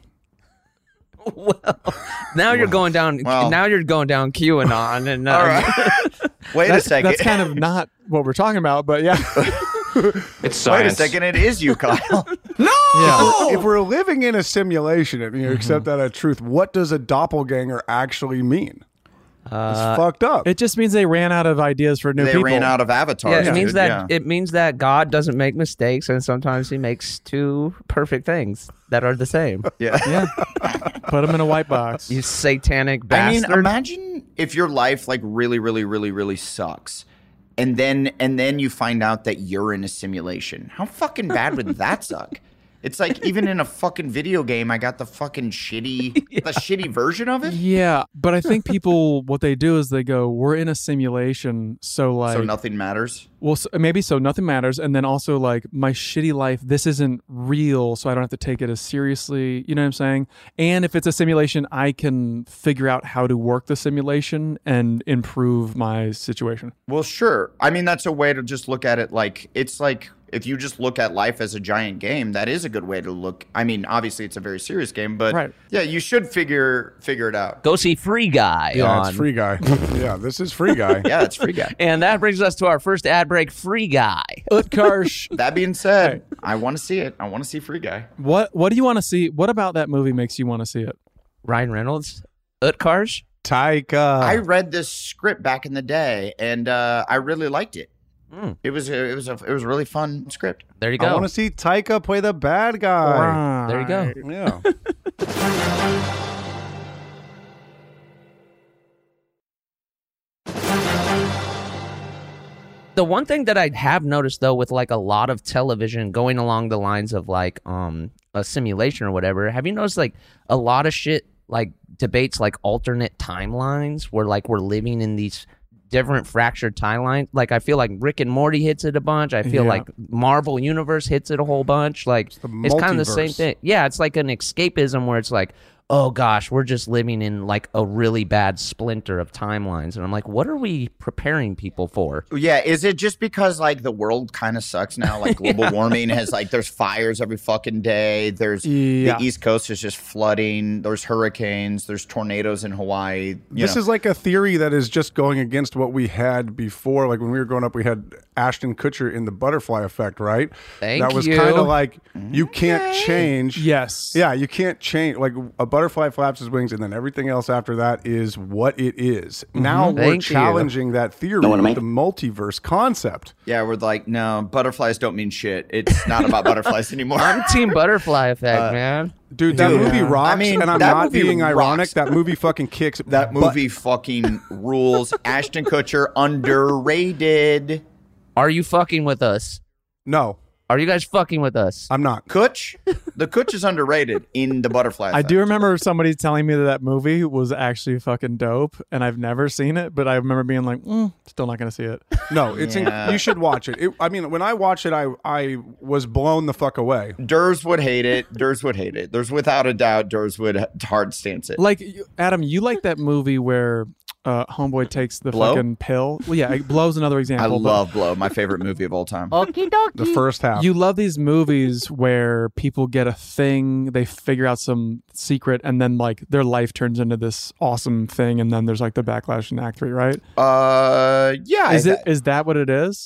Now you're going down. well. now you're going down QAnon, and uh, All right. Wait That's, a second. that's kind of not what we're talking about, but yeah. It's Wait a science. second. It is you, Kyle. yeah. If we're living in a simulation and you accept that as truth, what does a doppelganger actually mean? Uh, It's fucked up. It just means they ran out of ideas for new they people. ran out of avatars. yeah, it means dude. that Yeah. it means that God doesn't make mistakes, and sometimes He makes two perfect things that are the same. Yeah. Yeah. Put them in a white box. You satanic I mean, bastard. imagine if your life like really, really, really, really sucks, and then and then you find out that you're in a simulation. How fucking bad would that suck? It's like even in a fucking video game, I got the fucking shitty, the shitty version of it. Yeah, but I think people, what they do is they go, we're in a simulation, so like, So nothing matters. well, so maybe so nothing matters, and then also like my shitty life, this isn't real, so I don't have to take it as seriously. You know what I'm saying? And if it's a simulation, I can figure out how to work the simulation and improve my situation. Well, sure. I mean, that's a way to just look at it. Like it's like if you just look at life as a giant game, that is a good way to look. I mean, obviously it's a very serious game, but Right. yeah, you should figure figure it out. Go see Free Guy Yeah, on. it's Free Guy. Yeah, this is Free Guy. Yeah, it's Free Guy. And that brings us to our first ad break, Free Guy. Utkarsh, That being said, I want to see it. I want to see Free Guy. what what do you want to see? What about that movie makes you want to see it? Ryan Reynolds, Utkarsh. Taika. I read this script back in the day, and uh, I really liked it. Mm. It was a, it was a, it was a really fun script. There you I go. want to see Taika play the bad guy. There you go. Yeah. The one thing that I have noticed though with like a lot of television going along the lines of like um a simulation or whatever, have you noticed like a lot of shit like debates like alternate timelines where like we're living in these different fractured timelines? Like I feel like Rick and Morty hits it a bunch. I feel Yeah. like Marvel Universe hits it a whole bunch. Like it's, the kind of the same multiverse. thing. Yeah, it's like an escapism where it's like, oh gosh, we're just living in like a really bad splinter of timelines. And I'm like, what are we preparing people for? Yeah, is it just because like the world kind of sucks now? Like global warming has like there's fires every fucking day. There's Yeah. the East Coast is just flooding. There's hurricanes. There's tornadoes in Hawaii. You This know. is like a theory that is just going against what we had before. Like when we were growing up, we had Ashton Kutcher in The Butterfly Effect, right? Thank that was you. kind of like you can't change. Yes. Yeah, you can't change. Like a butterfly flaps his wings, and then everything else after that is what it is. Now we're Thank you. challenging that theory with the multiverse concept. Yeah, we're like, no, butterflies don't mean shit. It's not about butterflies anymore. I'm Team Butterfly Effect, man. Dude, that Yeah. movie rocks, I mean, and I'm that not movie being ironic. rocks. That movie fucking kicks. That butt. movie fucking rules. Ashton Kutcher underrated. Are you fucking with us? No, Are you guys fucking with us? I'm not. Kutch, the Kutch is underrated in the Butterfly I Effect. do remember somebody telling me that that movie was actually fucking dope, and I've never seen it, but I remember being like, mm, still not going to see it. No, it's Yeah. in, you should watch it. it. I mean, when I watched it, I I was blown the fuck away. Durs would hate it. Durs would hate it. There's without a doubt Durs would hard stance it. Like, you- Adam, you like that movie where uh, Homeboy takes the Blow? fucking pill? Well, yeah, Blow's another I example. but love Blow, my favorite movie of all time. The first half. You love these movies where people get a thing, they figure out some secret, and then like their life turns into this awesome thing, and then there's like the backlash in Act Three, right? Uh, yeah. Is I- it is that what it is?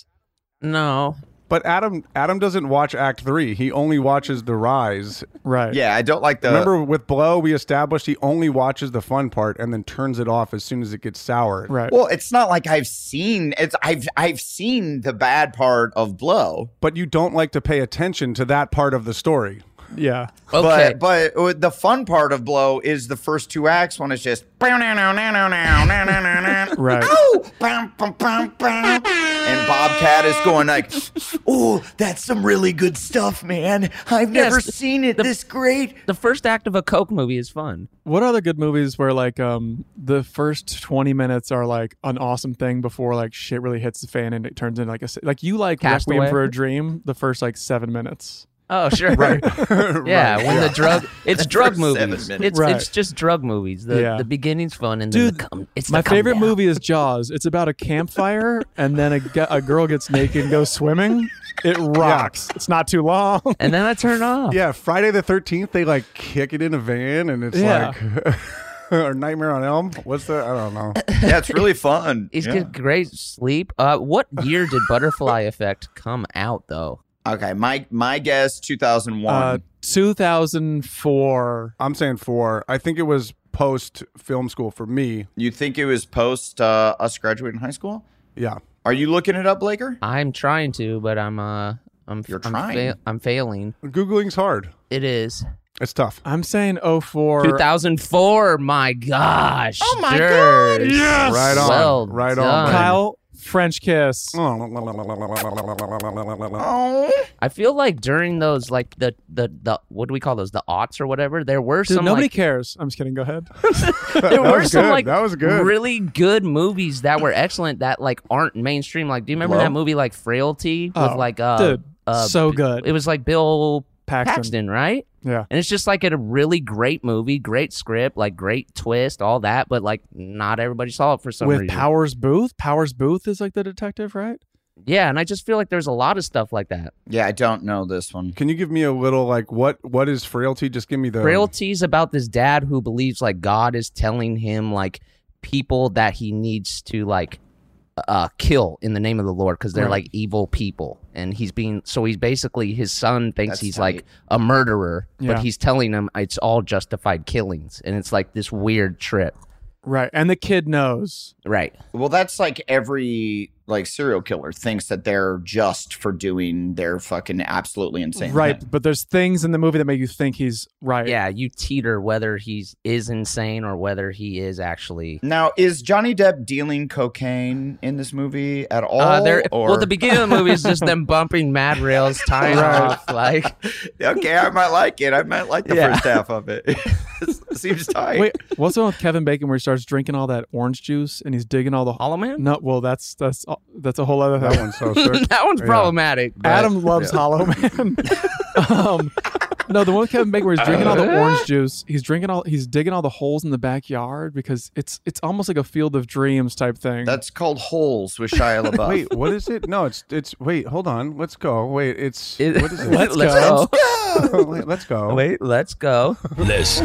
No. But Adam Adam doesn't watch Act Three. He only watches The Rise. Right. Yeah, I don't like the. Remember with Blow, we established he only watches the fun part and then turns it off as soon as it gets sour. Right. Well, it's not like I've seen it's I've I've seen the bad part of Blow, But you don't like to pay attention to that part of the story. yeah. Okay. but but the fun part of Blow is the first two acts when it's just Right. Ow! Bam, bam, bam, bam. And Bobcat is going like, "Oh, that's some really good stuff, man. I've Yes, never the- seen it the- this great." The first act of a Coke movie is fun. What other good movies where like um the first twenty minutes are like an awesome thing before like shit really hits the fan and it turns into like a like you like Castaway? Requiem for a Dream the first like seven minutes. Oh, sure. Right. Yeah, when the drug it's drug first movies. seven minutes. It's Right. it's just drug movies. The Yeah. the beginning's fun and Dude, then the come it's My the come favorite down. movie is Jaws. It's about a campfire and then a, ge- a girl gets naked and goes swimming. It rocks. It's not too long. And then I turn off. Yeah, Friday the thirteenth, they like kick it in a van and it's Yeah. like or Nightmare on Elm. What's that? I don't know. Yeah, it's really fun. He's Yeah. get great sleep. Uh, what year did Butterfly Effect come out though? Okay, my my guess two thousand one. Uh, two thousand four. I'm saying four. I think it was post film school for me. You think it was post uh, us graduating high school? Yeah. Are you looking it up, Blaker? I'm trying to, but I'm uh I'm You're I'm, trying. I'm failing. Googling's hard. It is It's tough. I'm saying oh four. two thousand four. My gosh. Oh my Durs. God, yes! Right on. Well right done. on. Kyle, French kiss. Oh, I feel like during those like the the the what do we call those the aughts or whatever there were Dude, some nobody like, cares. I'm just kidding. Go ahead. there That were was some good. like That was good. really good movies that were excellent that like aren't mainstream. Like, do you remember Blow? that movie like Frailty with Oh, like uh, dude, uh so good. It was like Bill Paxton. Paxton, right? Yeah. And it's just like a really great movie, great script, like great twist, all that, but like not everybody saw it for some With reason. Powers Booth. Powers Booth is like the detective, right? Yeah, and I just feel like there's a lot of stuff like that. Yeah, I don't know this one. Can you give me a little like what what is frailty? Just give me the Frailty's about this dad who believes like God is telling him like people that he needs to like uh kill in the name of the Lord because they're Right. like evil people, and he's being so he's basically his son thinks That's he's tight. like a murderer, Yeah. but he's telling him it's all justified killings, and it's like this weird trip. Right. And the kid knows. Right. Well, that's like every like serial killer thinks that they're just for doing their fucking absolutely insane Right. thing. But there's things in the movie that make you think he's right. Yeah, you teeter whether he's is insane or whether he is actually. Now, is Johnny Depp dealing cocaine in this movie at all? Uh, there, or... well, the beginning of the movie is just them bumping mad rails, tying off. Like, okay, I might like it. I might like the Yeah. first half of it. It seems tight. Wait, what's the one with Kevin Bacon where he starts drinking all that orange juice and he's digging all the Hollow Man? No, well, that's that's that's a whole other that thing. one's so sick. That one's Yeah. problematic. but- Adam loves Hollow Man. um, no, the one with Kevin Bacon where he's drinking all the orange juice. He's drinking all. He's digging all the holes in the backyard because it's it's almost like a Field of Dreams type thing. That's called Holes with Shia LaBeouf. Wait, what is it? No, it's it's. Wait, hold on. Let's go. Wait, it's It- what is it? Let's Let's go. Wait, let's go. Wait, let's go. Let's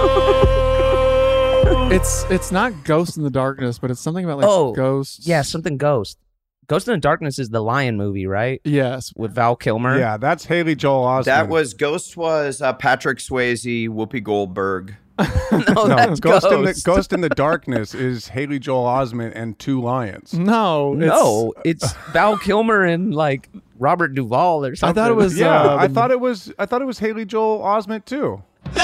go. It's it's not Ghost in the Darkness, but it's something about like Oh, ghosts. Yeah, something Ghost. Ghost in the Darkness is the Lion movie, right? Yes. With Val Kilmer. Yeah, that's Haley Joel Osment. That was Ghost was uh, Patrick Swayze, Whoopi Goldberg. no, no, that's Ghost, Ghost. in the Ghost in the Darkness is Haley Joel Osment and two lions. No. It's, No, it's Val Kilmer and like Robert Duvall or I something. thought it was. Yeah, um, I thought it was. I thought it was Haley Joel Osment too.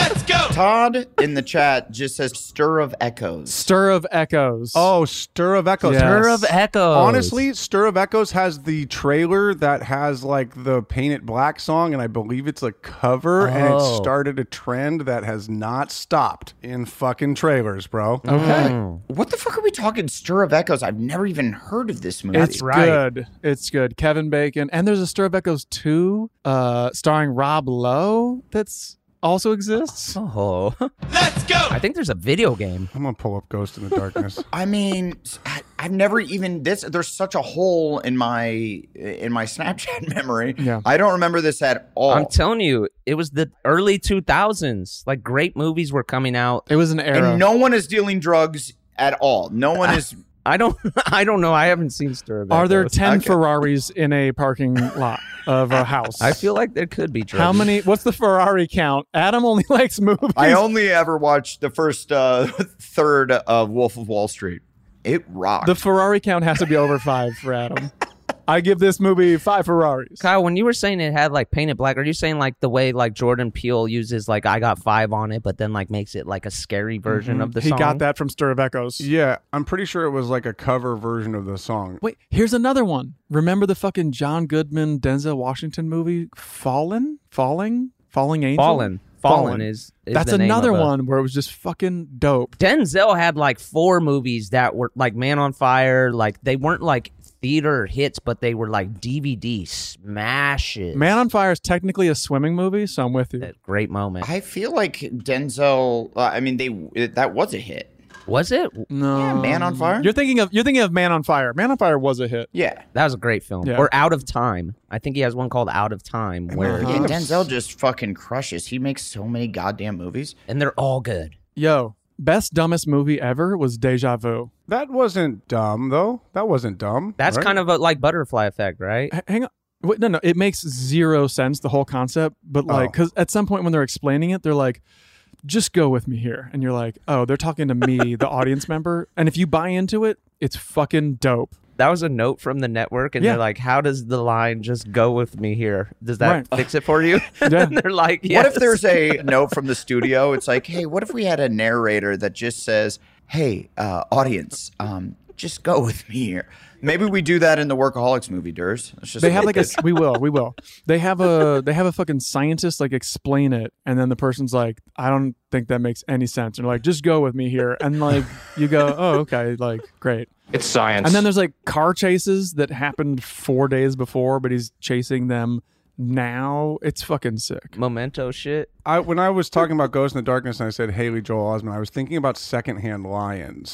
Todd in the chat just says Stir of Echoes. Stir of Echoes. Oh, Stir of Echoes. Yes. Stir of Echoes. Honestly, Stir of Echoes has the trailer that has like the Paint It Black song, and I believe it's a cover, and it Oh. started a trend that has not stopped in fucking trailers, bro. Okay. What the fuck are we talking Stir of Echoes? I've never even heard of this movie. It's right. good. It's good. Kevin Bacon. And there's a Stir of Echoes two uh, starring Rob Lowe that's also exists. Oh. Let's go. I think there's a video game. I'm gonna pull up Ghost in the Darkness. I mean, I- I've never even this. There's such a hole in my in my Snapchat memory. Yeah. I don't remember this at all. I'm telling you, it was the early two thousands. Like great movies were coming out. It was an era. and no one is dealing drugs at all. No one is. I don't I don't know. I haven't seen Stir of Are there Echoes. ten Okay. Ferraris in a parking lot of a house? I feel like there could be drugs. How many? What's the Ferrari count? Adam only likes movies. I only ever watched the first uh, third of Wolf of Wall Street. It rocked. The Ferrari count has to be over five for Adam. I give this movie five Ferraris. Kyle, when you were saying it had like painted black, are you saying like the way like Jordan Peele uses like I got five on it, but then like makes it like a scary version of the He song? got that from Stir of Echoes. Yeah, I'm pretty sure it was like a cover version of the song. Wait, here's another one. Remember the fucking John Goodman, Denzel Washington movie, Fallen? Falling? Falling Angel? Fallen. Fallen is, is That's the name another of a- one where it was just fucking dope. Denzel had like four movies that were like Man on Fire. Like they weren't like theater hits, but they were like D V D smashes. Man on Fire is technically a swimming movie, so I'm with you. That great moment. I feel like Denzel. Uh, I mean, they it, that was a hit. Was it? No, Yeah, Man on Fire? You're thinking of you're thinking of Man on Fire. Man on Fire was a hit. Yeah. That was a great film. Yeah. Or Out of Time. I think he has one called Out of Time where Yeah, Denzel just fucking crushes. He makes so many goddamn movies. and they're all good. Yo, best dumbest movie ever was Deja Vu. That wasn't dumb though. That wasn't dumb. That's right? kind of a like butterfly effect, right? H- hang on. Wait, no, no, it makes zero sense, the whole concept. But like, Oh. because at some point when they're explaining it, they're like, just go with me here. And you're like, oh, they're talking to me, the audience member. And if you buy into it, it's fucking dope. That was a note from the network, and Yeah. they're like, "How does the line just go with me here? Does that Right. fix it for you?" Yeah. And they're like, What if "Yes." there's a note from the studio? It's like, hey, what if we had a narrator that just says, hey, uh, audience, um, just go with me here. Maybe we do that in the Workaholics movie, Durs. Let's just They have like a we will we will they have a they have a fucking scientist like explain it, and then the person's like, I don't think that makes any sense, and they're like, just go with me here, and like you go, oh okay, like great. It's science. And then there's like car chases that happened four days before, but he's chasing them now. It's fucking sick. Memento shit. I, when I was talking about Ghost in the Darkness and I said Haley Joel Osment, I was thinking about Secondhand Lions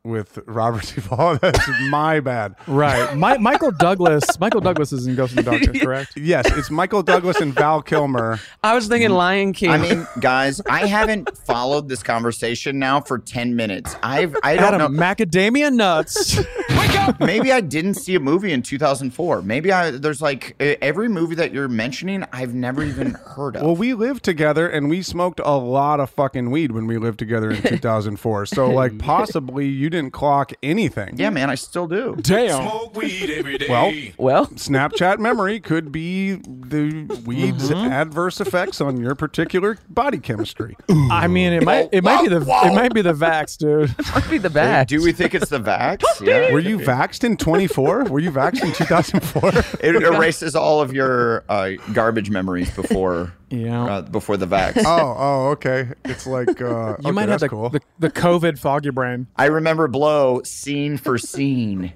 with Robert Duvall. That's my bad. Right. My, Michael Douglas. Michael Douglas is in Ghost in the Darkness, correct? Yes, it's Michael Douglas and Val Kilmer. I was thinking Lion King. I mean, guys, I haven't followed this conversation now for ten minutes. I've I don't Adam, know. macadamia nuts. Maybe I didn't see a movie in two thousand four. Maybe I there's like uh, every movie that you're mentioning I've never even heard of. Well, we lived together and we smoked a lot of fucking weed when we lived together in two thousand four. So, like, possibly you didn't clock anything. Yeah, man, I still do. Damn. Well, well, Snapchat memory could be the weed's Mm-hmm. adverse effects on your particular body chemistry. I mean, it might it might be the it might be the Vax, dude. might be the bad. Do we think it's the Vax? Yeah. Were you vaxxed in twenty-four? Were you vaxxed in two thousand four? It erases all of your uh, garbage memories before Yeah. uh, before the Vax. Oh, oh, okay. It's like uh, You okay, might have that's the, cool. the the COVID foggy brain. I remember Blow scene for scene.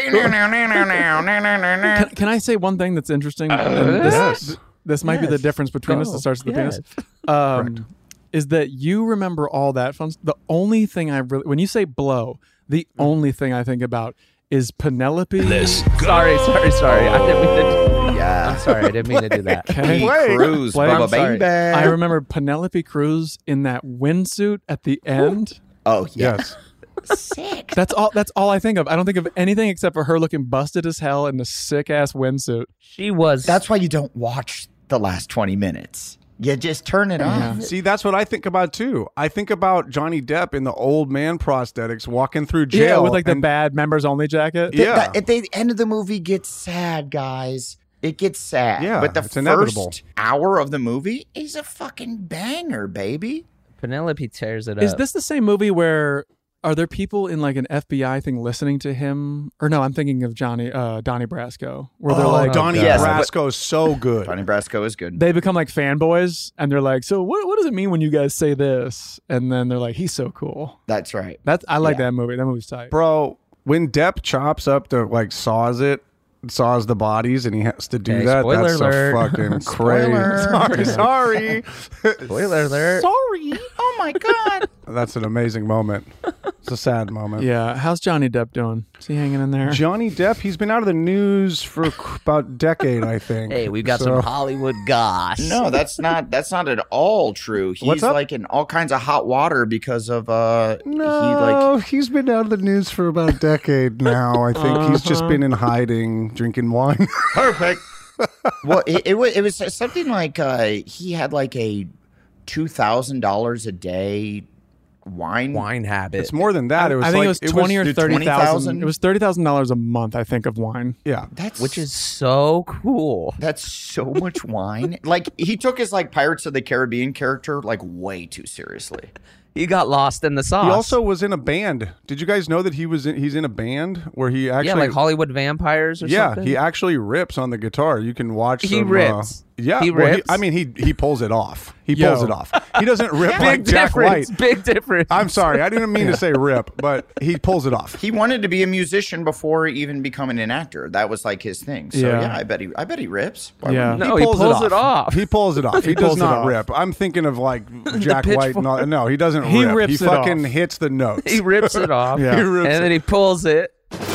Can, can I say one thing that's interesting? And this, yes. this might be the Yes. difference between us Go. that starts with the Yes. penis. Um, is that you remember all that fun? The only thing I really, when you say blow, the only thing I think about is Penelope. Sorry, sorry, sorry. I didn't mean to. Yeah. I'm sorry. I didn't mean to do that. Okay. Pete Wait. Cruz, Wait, Bubba I'm sorry. baby. I remember Penelope Cruz in that windsuit at the end. Oh yeah. Yes. Sick. That's all. That's all I think of. I don't think of anything except for her looking busted as hell in the sick ass windsuit. She was. That's why you don't watch the last twenty minutes. You just turn it off. See, that's what I think about too. I think about Johnny Depp in the old man prosthetics walking through jail Yeah, with like the and- bad members only jacket. Th- Yeah. that- at the end of the movie gets sad, guys. It gets sad. Yeah, but the it's first inevitable. hour of the movie is a fucking banger, baby. Penelope tears it up. Is this the same movie where are there people in like an F B I thing listening to him? Or no, I'm thinking of Johnny uh, Donnie Brasco, where they're Oh, like Donnie Yes, but- Brasco's so good. Donnie Brasco is good. they become like fanboys, and they're like, "So what? What does it mean when you guys say this?" And then they're like, "He's so cool." That's right. That's I like Yeah. that movie. That movie's tight. Bro, when Depp chops up the, like, saws it, saws the bodies, and he has to do Okay, that, spoiler that's alert. so fucking crazy. Spoiler. Sorry, sorry. Spoiler alert. Sorry. Oh my God. That's an amazing moment. It's a sad moment. Yeah, how's Johnny Depp doing? Is he hanging in there? Johnny Depp, he's been out of the news for about a decade, I think. Hey, we've got So- some Hollywood goss. No, that's not. That's not at all true. He's What's up? like in all kinds of hot water because of uh. No, He like he's been out of the news for about a decade now. I think he's just been in hiding, drinking wine. perfect. Well, it, it was it was something like uh he had like a two thousand dollars a day wine Wine habit. It's more than that. It was I think like, it was twenty or dude, thirty twenty thousand. thousand? It was thirty thousand dollars a month, I think, of wine. Yeah. That's which is so cool. That's so much wine. Like he took his like Pirates of the Caribbean character like way too seriously. He got lost in the sauce. He also was in a band. Did you guys know that he was in, he's in a band where he actually yeah, like Hollywood vampires or yeah, something. he actually rips on the guitar. You can watch. He some, rips. Uh, yeah, He well, rips? I mean, he he pulls it off. He Yo. pulls it off. He doesn't rip Big like Jack difference. White. Big difference. I'm sorry, I didn't mean to say rip, but he pulls it off. He wanted to be a musician before even becoming an actor. That was like his thing. So Yeah. yeah, I bet he I bet he rips. Why Yeah. wouldn't No, he pulls it off. He pulls it off. He, He does pulls it not off. rip. I'm thinking of like Jack White. And all, no, he doesn't He rip. rips he it fucking off. hits the notes. he rips it off. Yeah. He rips and then it. he pulls it.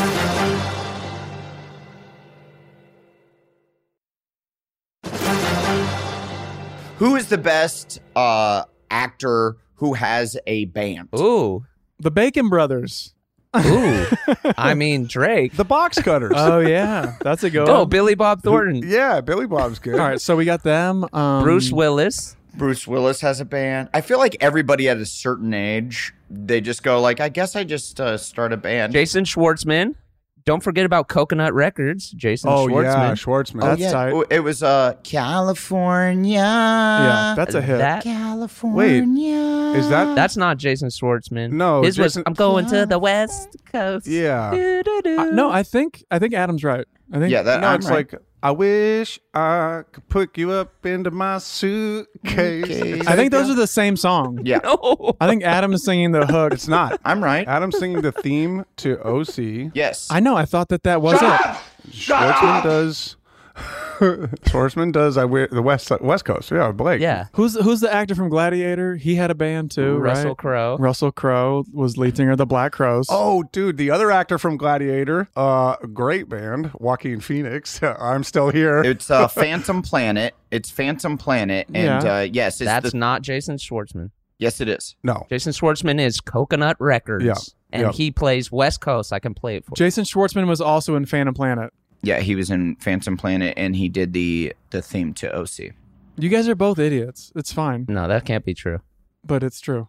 Who is the best uh, actor who has a band? Ooh. The Bacon Brothers. Ooh. I mean, Drake. The box cutters. Oh yeah, that's a go. Oh, Billy Bob Thornton. yeah, Billy Bob's good. All right, so we got them. Um, Bruce Willis. Bruce Willis has a band. I feel like everybody at a certain age, they just go like, I guess I just uh, start a band. Jason Schwartzman. Don't forget about Coconut Records. Jason Oh Schwartzman. yeah, Schwartzman. Oh, That's yeah. tight. Oh, it was uh, California. Yeah, that's a hit. That, California. Is that? that's not Jason Schwartzman. No, His was, Jason- I'm going to the West Coast. Yeah. Do-do-do. I- no, I think I think Adam's right. I think Yeah, that No, I'm it's right. like I wish I could put you up into my suitcase. Suitcase. I think those are the same song. Yeah, No. I think Adam is singing the hook. It's not. I'm right. Adam's singing the theme to O C. Yes. I know. I thought that that was it. Schwartzman does Schwartzman does I wear the West West Coast. Yeah, Blake. Yeah. Who's who's the actor from Gladiator? He had a band too, Russell right? Crowe. Russell Crowe was lead singer of the Black Crowes. Oh, dude, the other actor from Gladiator, uh, great band, Joaquin Phoenix. I'm still here. It's uh, Phantom Planet. It's Phantom Planet, and Yeah. uh, yes, it's That's the, not Jason Schwartzman. yes, it is. No. Jason Schwartzman is Coconut Records. Yeah, And yeah. he plays West Coast. I can play it for you. Jason Schwartzman was also in Phantom Planet. Yeah, he was in Phantom Planet, and he did the the theme to O C. You guys are both idiots. It's fine, No, that can't be true. but it's true.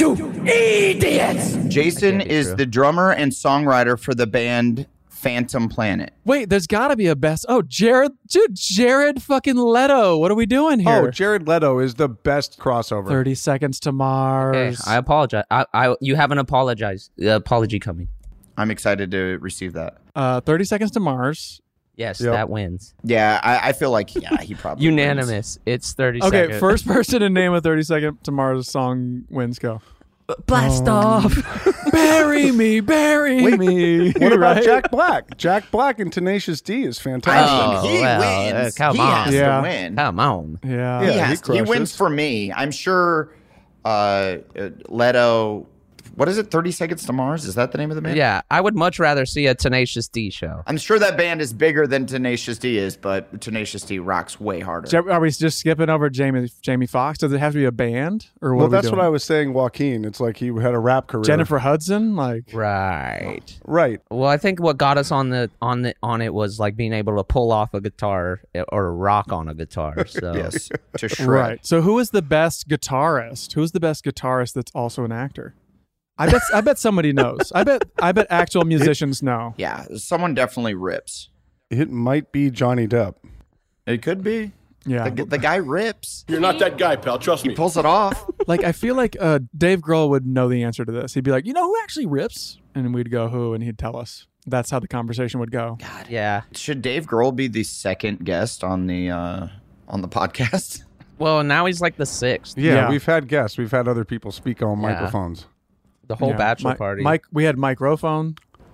Jason That can't be is true. the drummer and songwriter for the band Phantom Planet. Wait, there's got to be a best. Oh, Jared, dude, Jared fucking Leto. What are we doing here? Oh, Jared Leto is the best crossover. thirty Seconds to Mars. Okay, I apologize. I, I, you haven't apologized. The apology coming. I'm excited to receive that. Uh, thirty Seconds to Mars. Yes, Yep. that wins. Yeah, I, I feel like yeah, he probably wins. Unanimous. It's thirty Okay, seconds. first person to name a thirty Second to Mars song wins. Go. blast off. Bury me, bury me. What about Right? Jack Black? Jack Black and Tenacious D is fantastic. I mean, he Oh, well, wins. uh, come he on. has Yeah. to win. Come on. Yeah. He, Yeah, has he to. He crushes. wins for me. I'm sure. Uh, uh, Leto. What is it? thirty Seconds to Mars? Is that the name of the band? Yeah, I would much rather see a Tenacious D show. I'm sure that band is bigger than Tenacious D is, but Tenacious D rocks way harder. Je- Are we just skipping over Jamie Jamie Foxx? Does it have to be a band or what? Well, are we that's doing? what I was saying, Joaquin. It's like he had a rap career. Jennifer Hudson, like Right. Right. Well, I think what got us on the on the on it was like being able to pull off a guitar or rock on a guitar. So Yes, to shred. right. So who is the best guitarist? Who's the best guitarist that's also an actor? I bet I bet somebody knows. I bet I bet actual musicians know. Yeah, someone definitely rips. It might be Johnny Depp. It could be. Yeah. The, the guy rips. You're not that guy, pal. Trust He me. pulls it off. Like I feel like uh, Dave Grohl would know the answer to this. He'd be like, you know who actually rips? And we'd go, who? And he'd tell us. That's how the conversation would go. yeah. Should Dave Grohl be the second guest on the uh, on the podcast? Well, now he's like the sixth. Yeah, Yeah. we've had guests. We've had other people speak on Yeah. microphones. The whole Yeah. bachelor Mi- party. Mike, we had microphone.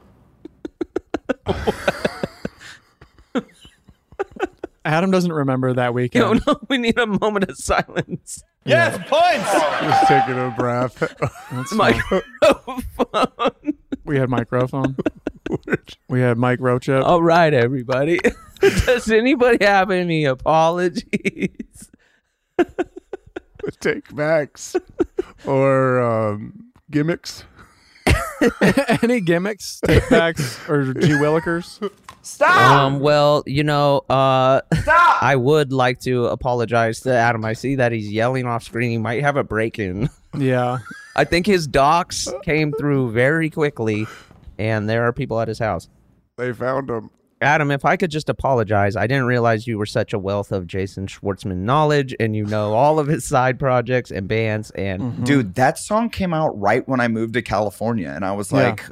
Adam doesn't remember that weekend. No, no, we need a moment of silence. Yes, points. Just taking a breath. That's fine. Microphone. We had microphone. We had Mike Rocha. All right, everybody. Does anybody have any apologies? Take backs or um, gimmicks. Any gimmicks, takebacks, or G Willikers? Um, well, you know, uh, I would like to apologize to Adam. I see that he's yelling off screen. He might have a break-in. Yeah. I think his docs came through very quickly, and there are people at his house. They found him. Adam, if I could just apologize, I didn't realize you were such a wealth of Jason Schwartzman knowledge, and you know all of his side projects and bands. And Mm-hmm. Dude, that song came out right when I moved to California, and I was Yeah. like,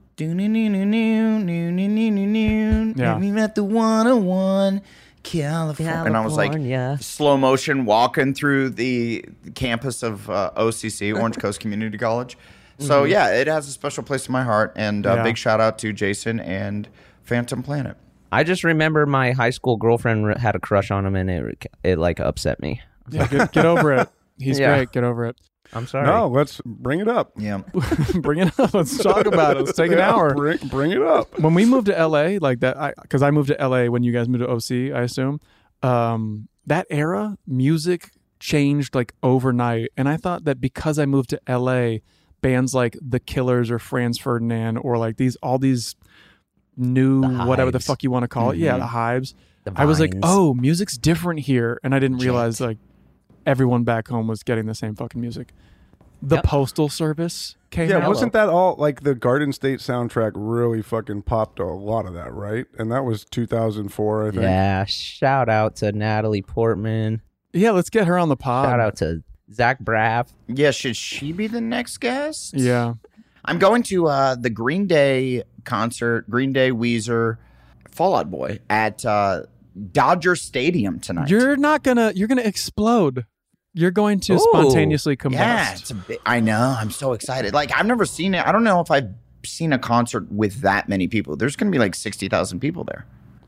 "Do-do-do-do-do, Yeah. we met the one oh one California," and I was like, California. slow motion walking through the campus of uh, O C C, Orange Coast Community College. So yeah, it has a special place in my heart, and uh, Yeah. big shout out to Jason and Phantom Planet. I just remember my high school girlfriend re- had a crush on him, and it it like upset me. Yeah, get, get over it. He's Yeah. great. Get over it. I'm sorry. No, let's bring it up. Yeah, Bring it up. Let's talk about it. Let's take an Yeah, hour. Bring, bring it up. When we moved to L A, like that, I because I moved to L A when you guys moved to O C, I assume. Um, that era, music changed like overnight, and I thought that because I moved to L A, bands like The Killers or Franz Ferdinand or like these all these new The whatever the Hives. fuck you want to call it, yeah, the Hives. The I was like, Vines. oh, music's different here, and I didn't realize like everyone back home was getting the same fucking music. The Yep. Postal Service came Yeah, out. wasn't that all like the Garden State soundtrack really fucking popped a lot of that, right? And that was two thousand four, I think. Yeah, shout out to Natalie Portman. Yeah, let's get her on the pod. Shout out to Zach Braff. yeah. Should she be the next guest? Yeah. I'm going to uh, the Green Day concert, Green Day, Weezer, Fall Out Boy at uh, Dodger Stadium tonight. You're not gonna. You're gonna explode. You're going to Ooh. spontaneously combust. yeah, it's a bit, I know. I'm so excited. Like I've never seen it. I don't know if I've seen a concert with that many people. There's going to be like sixty thousand people there.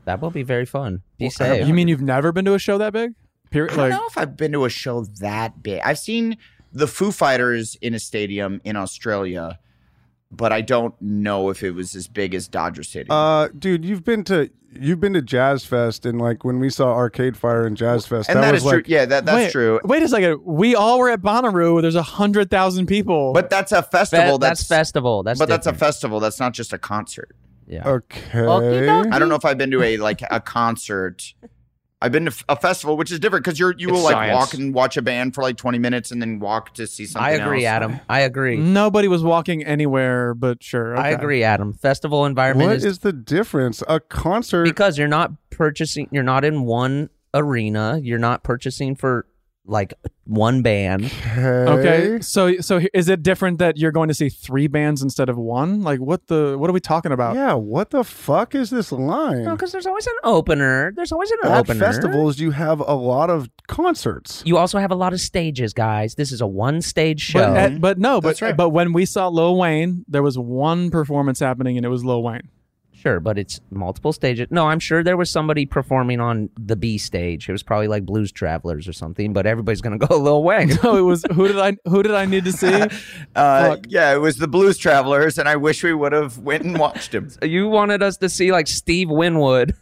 That will be very fun. Be Well, safe. You mean you've never been to a show that big? Period. I don't Like, know if I've been to a show that big. I've seen the Foo Fighters in a stadium in Australia, but I don't know if it was as big as Dodger Stadium. Uh, dude, you've been to you've been to Jazz Fest, and like when we saw Arcade Fire and Jazz Fest, and that, that was is true. like Yeah, that, that's wait, true. Wait a second. We all were at Bonnaroo. There's a hundred thousand people. But that's a Fe- festival. that's, that's, festival. That's but that's a different. festival. That's not just a concert. Yeah. okay. I don't know if I've been to a like a concert. I've been to f- a festival, which is different because you're you will It's like science. walk and watch a band for like twenty minutes and then walk to see something I agree, else. Adam. I agree. Nobody was walking anywhere, but sure. I okay. agree, Adam. Festival environment What is, is the difference? A concert. because you're not purchasing. You're not in one arena. You're not purchasing for like one band. Okay, so so he- is it different that you're going to see three bands instead of one? Like what the what are we talking about? Yeah, what the fuck is this line? No, because there's always an opener. There's always an At opener. festivals, you have a lot of concerts. You also have a lot of stages, guys. This is a one-stage show. But, at- but no, but That's right. but when we saw Lil Wayne, there was one performance happening, and it was Lil Wayne. Sure, but it's multiple stages. No, I'm sure there was somebody performing on the B stage. It was probably like Blues Travelers or something, but everybody's going to go Lil Wayne. No, it was who did I who did I need to see? Uh, Fuck. yeah, it was the Blues Travelers, and I wish we would have went and watched him. You wanted us to see like Steve Winwood,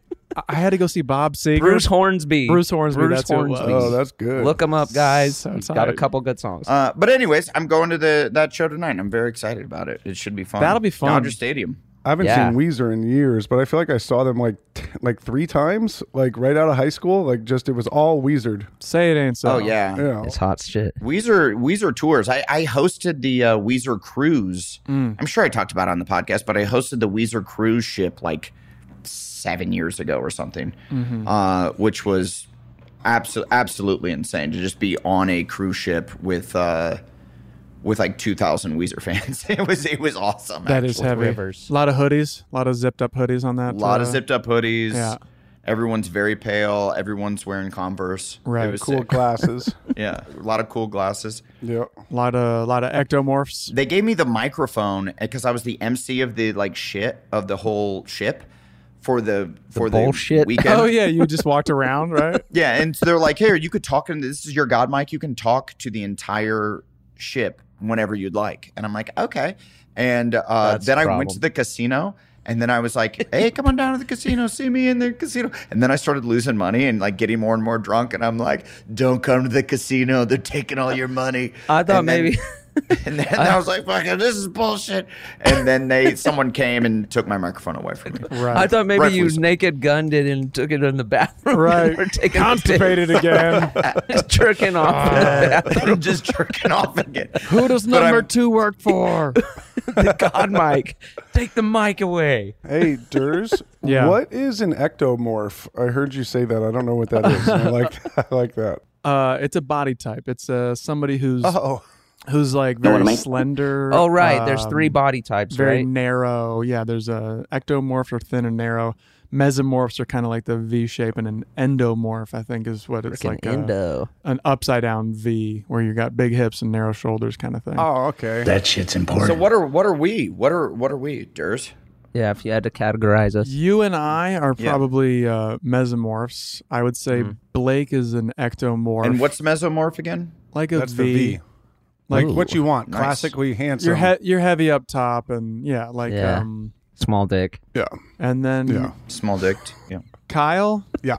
I had to go see Bob Seger. Bruce Hornsby. Bruce Hornsby, Bruce that's who it was. Hornsby. Oh, that's good. Look him up, guys. So He's got a tight. couple good songs. Uh, but anyways, I'm going to the that show tonight. I'm very excited about it. It should be fun. That'll be fun. Dodger Stadium. I haven't Yeah. seen Weezer in years, but I feel like I saw them like t- like three times, like right out of high school. Like just it was all Weezered. Say it ain't so. Oh yeah. Yeah. It's hot shit. Weezer Weezer tours. I, I hosted the uh, Weezer cruise. Mm. I'm sure I talked about it on the podcast, but I hosted the Weezer cruise ship like seven years ago or something, Mm-hmm. uh, which was abso- absolutely insane to just be on a cruise ship with uh, with like two thousand Weezer fans. It was it was awesome. That is actually. heavy. Rivers. A lot of hoodies, a lot of zipped up hoodies on that. A lot uh, of zipped up hoodies. yeah. Everyone's very pale. Everyone's wearing Converse. Right. It was Cool sick. glasses. Yeah, a lot of cool glasses. Yeah. A lot of a lot of ectomorphs. They gave me the microphone because I was the M C of the like shit of the whole ship for the for the, bullshit? weekend. Oh yeah, you just walked around, right? Yeah, and so they're like, "Here, you could talk, and this is your God mic. You can talk to the entire ship whenever you'd like." And I'm like, "Okay." And uh, That's then the I problem. went to the casino, and then I was like, "Hey, come on down to the casino, see me in the casino." And then I started losing money and like getting more and more drunk, and I'm like, "Don't come to the casino. They're taking all your money." I thought And then- maybe. And then I was like, "Fuck it, this is bullshit." And then they, someone came and took my microphone away from me. Right. I thought maybe Rightfully you so. naked gunned it and took it in the bathroom. Right. Or taking a Constipated piss. again. Just jerking off in the bathroom. I'm just jerking off again. Who does But number I'm- two work for? The God mic. Take the mic away. Hey, Durs. Yeah. What is an ectomorph? I heard you say that. I don't know what that is. I like I like that. Uh, it's a body type. It's uh, somebody who's Oh. who's like very slender. Oh, right. There's um, three body types, very right? narrow. Yeah, there's a ectomorphs are thin and narrow. Mesomorphs are kind of like the V shape, and an endomorph, I think, is what it's Frickin' like. a- endo. an upside down V, where you got big hips and narrow shoulders, kind of thing. Oh, okay. That shit's important. So what are what are we? What are what are we, Durs? Yeah, if you had to categorize us. You and I are Yeah. probably uh, mesomorphs. I would say Blake is an ectomorph. And what's mesomorph again? like a That's V. the V. Like Ooh. What you want? Nice. Classically handsome. you're he- you're heavy up top, and yeah, like Yeah. um, Small dick. yeah. and then Yeah. Small dicked. Yeah. Kyle, Yeah.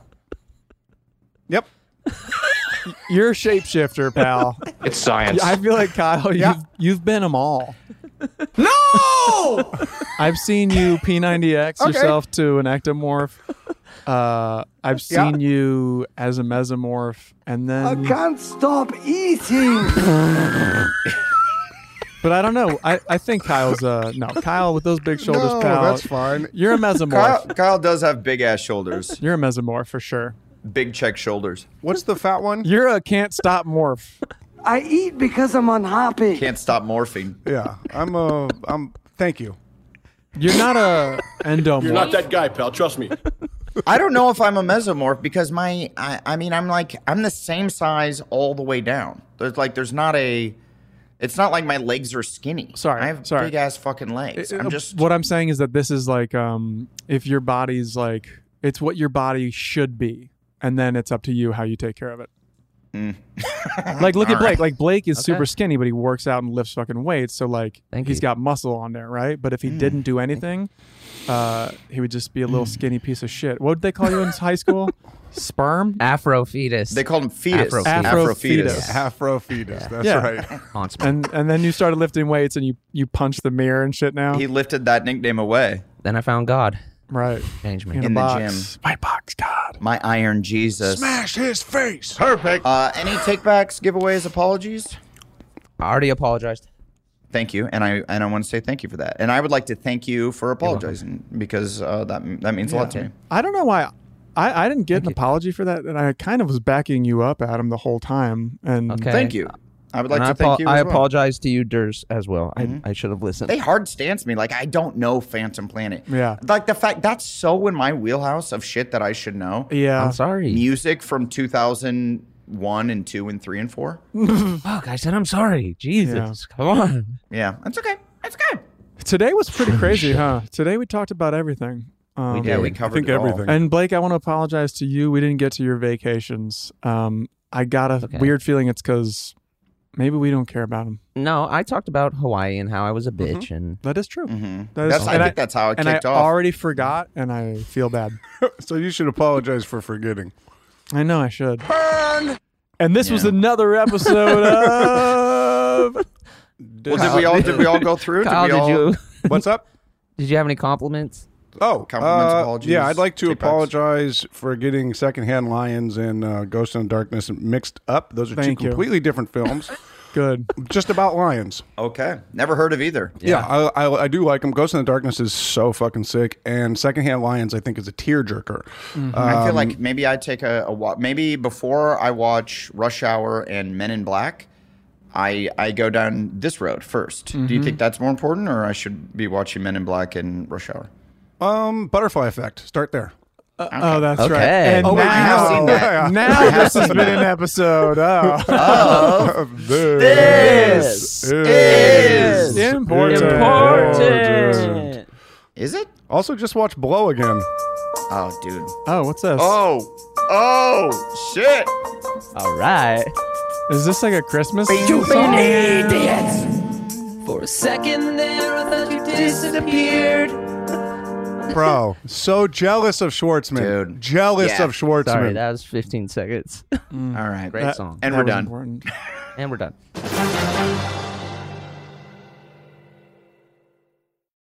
Yep. you're a shapeshifter, pal. It's science. I feel like Kyle, Yeah. you've you've been them all. No, I've seen you P ninety X Okay. yourself to an ectomorph. Uh, I've Yeah. seen you as a mesomorph, and then can't stop eating. but I don't know. I, I think Kyle's uh no Kyle with those big shoulders, No, pal. that's fine. You're a mesomorph. Kyle, Kyle does have big ass shoulders, You're a mesomorph for sure. big check shoulders. What's the fat one? You're a can't stop morph. I eat because I'm unhappy. Can't stop morphing. Yeah. I'm a. I'm. Thank you. You're not a endomorph. You're not that guy, pal. Trust me. I don't know if I'm a mesomorph because my, I, I mean, I'm like, I'm the same size all the way down. There's like, there's not a, it's not like my legs are skinny. Sorry, I have sorry. big ass fucking legs. I'm just, what I'm saying is that this is like um if your body's like It's what your body should be, and then it's up to you how you take care of it. Mm. Like, look at All Blake. right. Like, Blake is Okay. super skinny, but he works out and lifts fucking weights. So, like, Thank he's you. got muscle on there, right? But if he Mm. didn't do anything, uh, he would just be a little skinny piece of shit. What did they call you in high school? Sperm? Afro fetus. They called him fetus. Afro- Afro fetus. fetus. Afro fetus. That's Yeah. right. Haunts me. And and then you started lifting weights and you, you punch the mirror and shit now? He lifted that nickname away. Then I found God. right. Changed me. In, In a the box. gym. My box, God. My Iron Jesus. Smash his face. Perfect. Uh, any takebacks, giveaways, apologies? I already apologized. Thank you, and I and I want to say thank you for that. And I would like to thank you for apologizing because uh, that that means a lot to me. I don't know why. I, I didn't get Thank an you. apology for that, and I kind of was backing you up, Adam, the whole time. And Okay. Thank you. I would like And to I, thank apo- you. I as well. apologize to you, Durs, as well. Mhm. I, I should have listened. They hard stance me like I don't know Phantom Planet. Yeah. Like the fact that's so in my wheelhouse of shit that I should know. yeah. I'm sorry. Music from two thousand one and two and three and four. Fuck, I said I'm sorry. Jesus. Come on. Yeah, that's okay. That's good. Today was pretty crazy, huh? Today we talked about everything. Um, We Yeah, did. we I covered think it all. everything. And Blake, I want to apologize to you. We didn't get to your vacations. Um, I got a Okay. weird feeling it's because maybe we don't care about them. No, I talked about Hawaii and how I was a bitch and That is true. Mhm. That is- That's, I and think that's how it and I kicked off. already forgot, and I feel bad. So you should apologize for forgetting. I know I should. Burn! And this was another episode of... Well, did we all did we all go through? Kyle, did we all did you What's up? did you have any compliments? Oh, Compliments, uh, apologies, yeah, I'd like to take backs. apologize for getting Secondhand Lions and uh, Ghost in the Darkness mixed up. Those are Thank two you. completely different films, Good. just about lions. Okay, never heard of either. Yeah, I, I, I do like them. Ghost in the Darkness is so fucking sick, and Secondhand Lions I think is a tearjerker. I feel Um, like maybe I'd take a, a wa- maybe before I watch Rush Hour and Men in Black, I I go down this road 1st Do you think that's more important, or I should be watching Men in Black and Rush Hour? um, Butterfly Effect. Start there. Oh, that's right. Okay. And Oh, wait, you have now, seen that. now this has been an episode of This, is Important. Important. Is it? Also, just watch Blow again. Oh, dude. Oh, what's this? Oh, oh, shit. All right. Is this like a Christmas Stupid song? idiots! For a second there, I thought you disappeared. Bro, so jealous of Schwartzman. Dude. Jealous Yeah. of Schwartzman. Sorry, that was fifteen seconds. All right. Great That- song. And that we're was done. important. And we're done.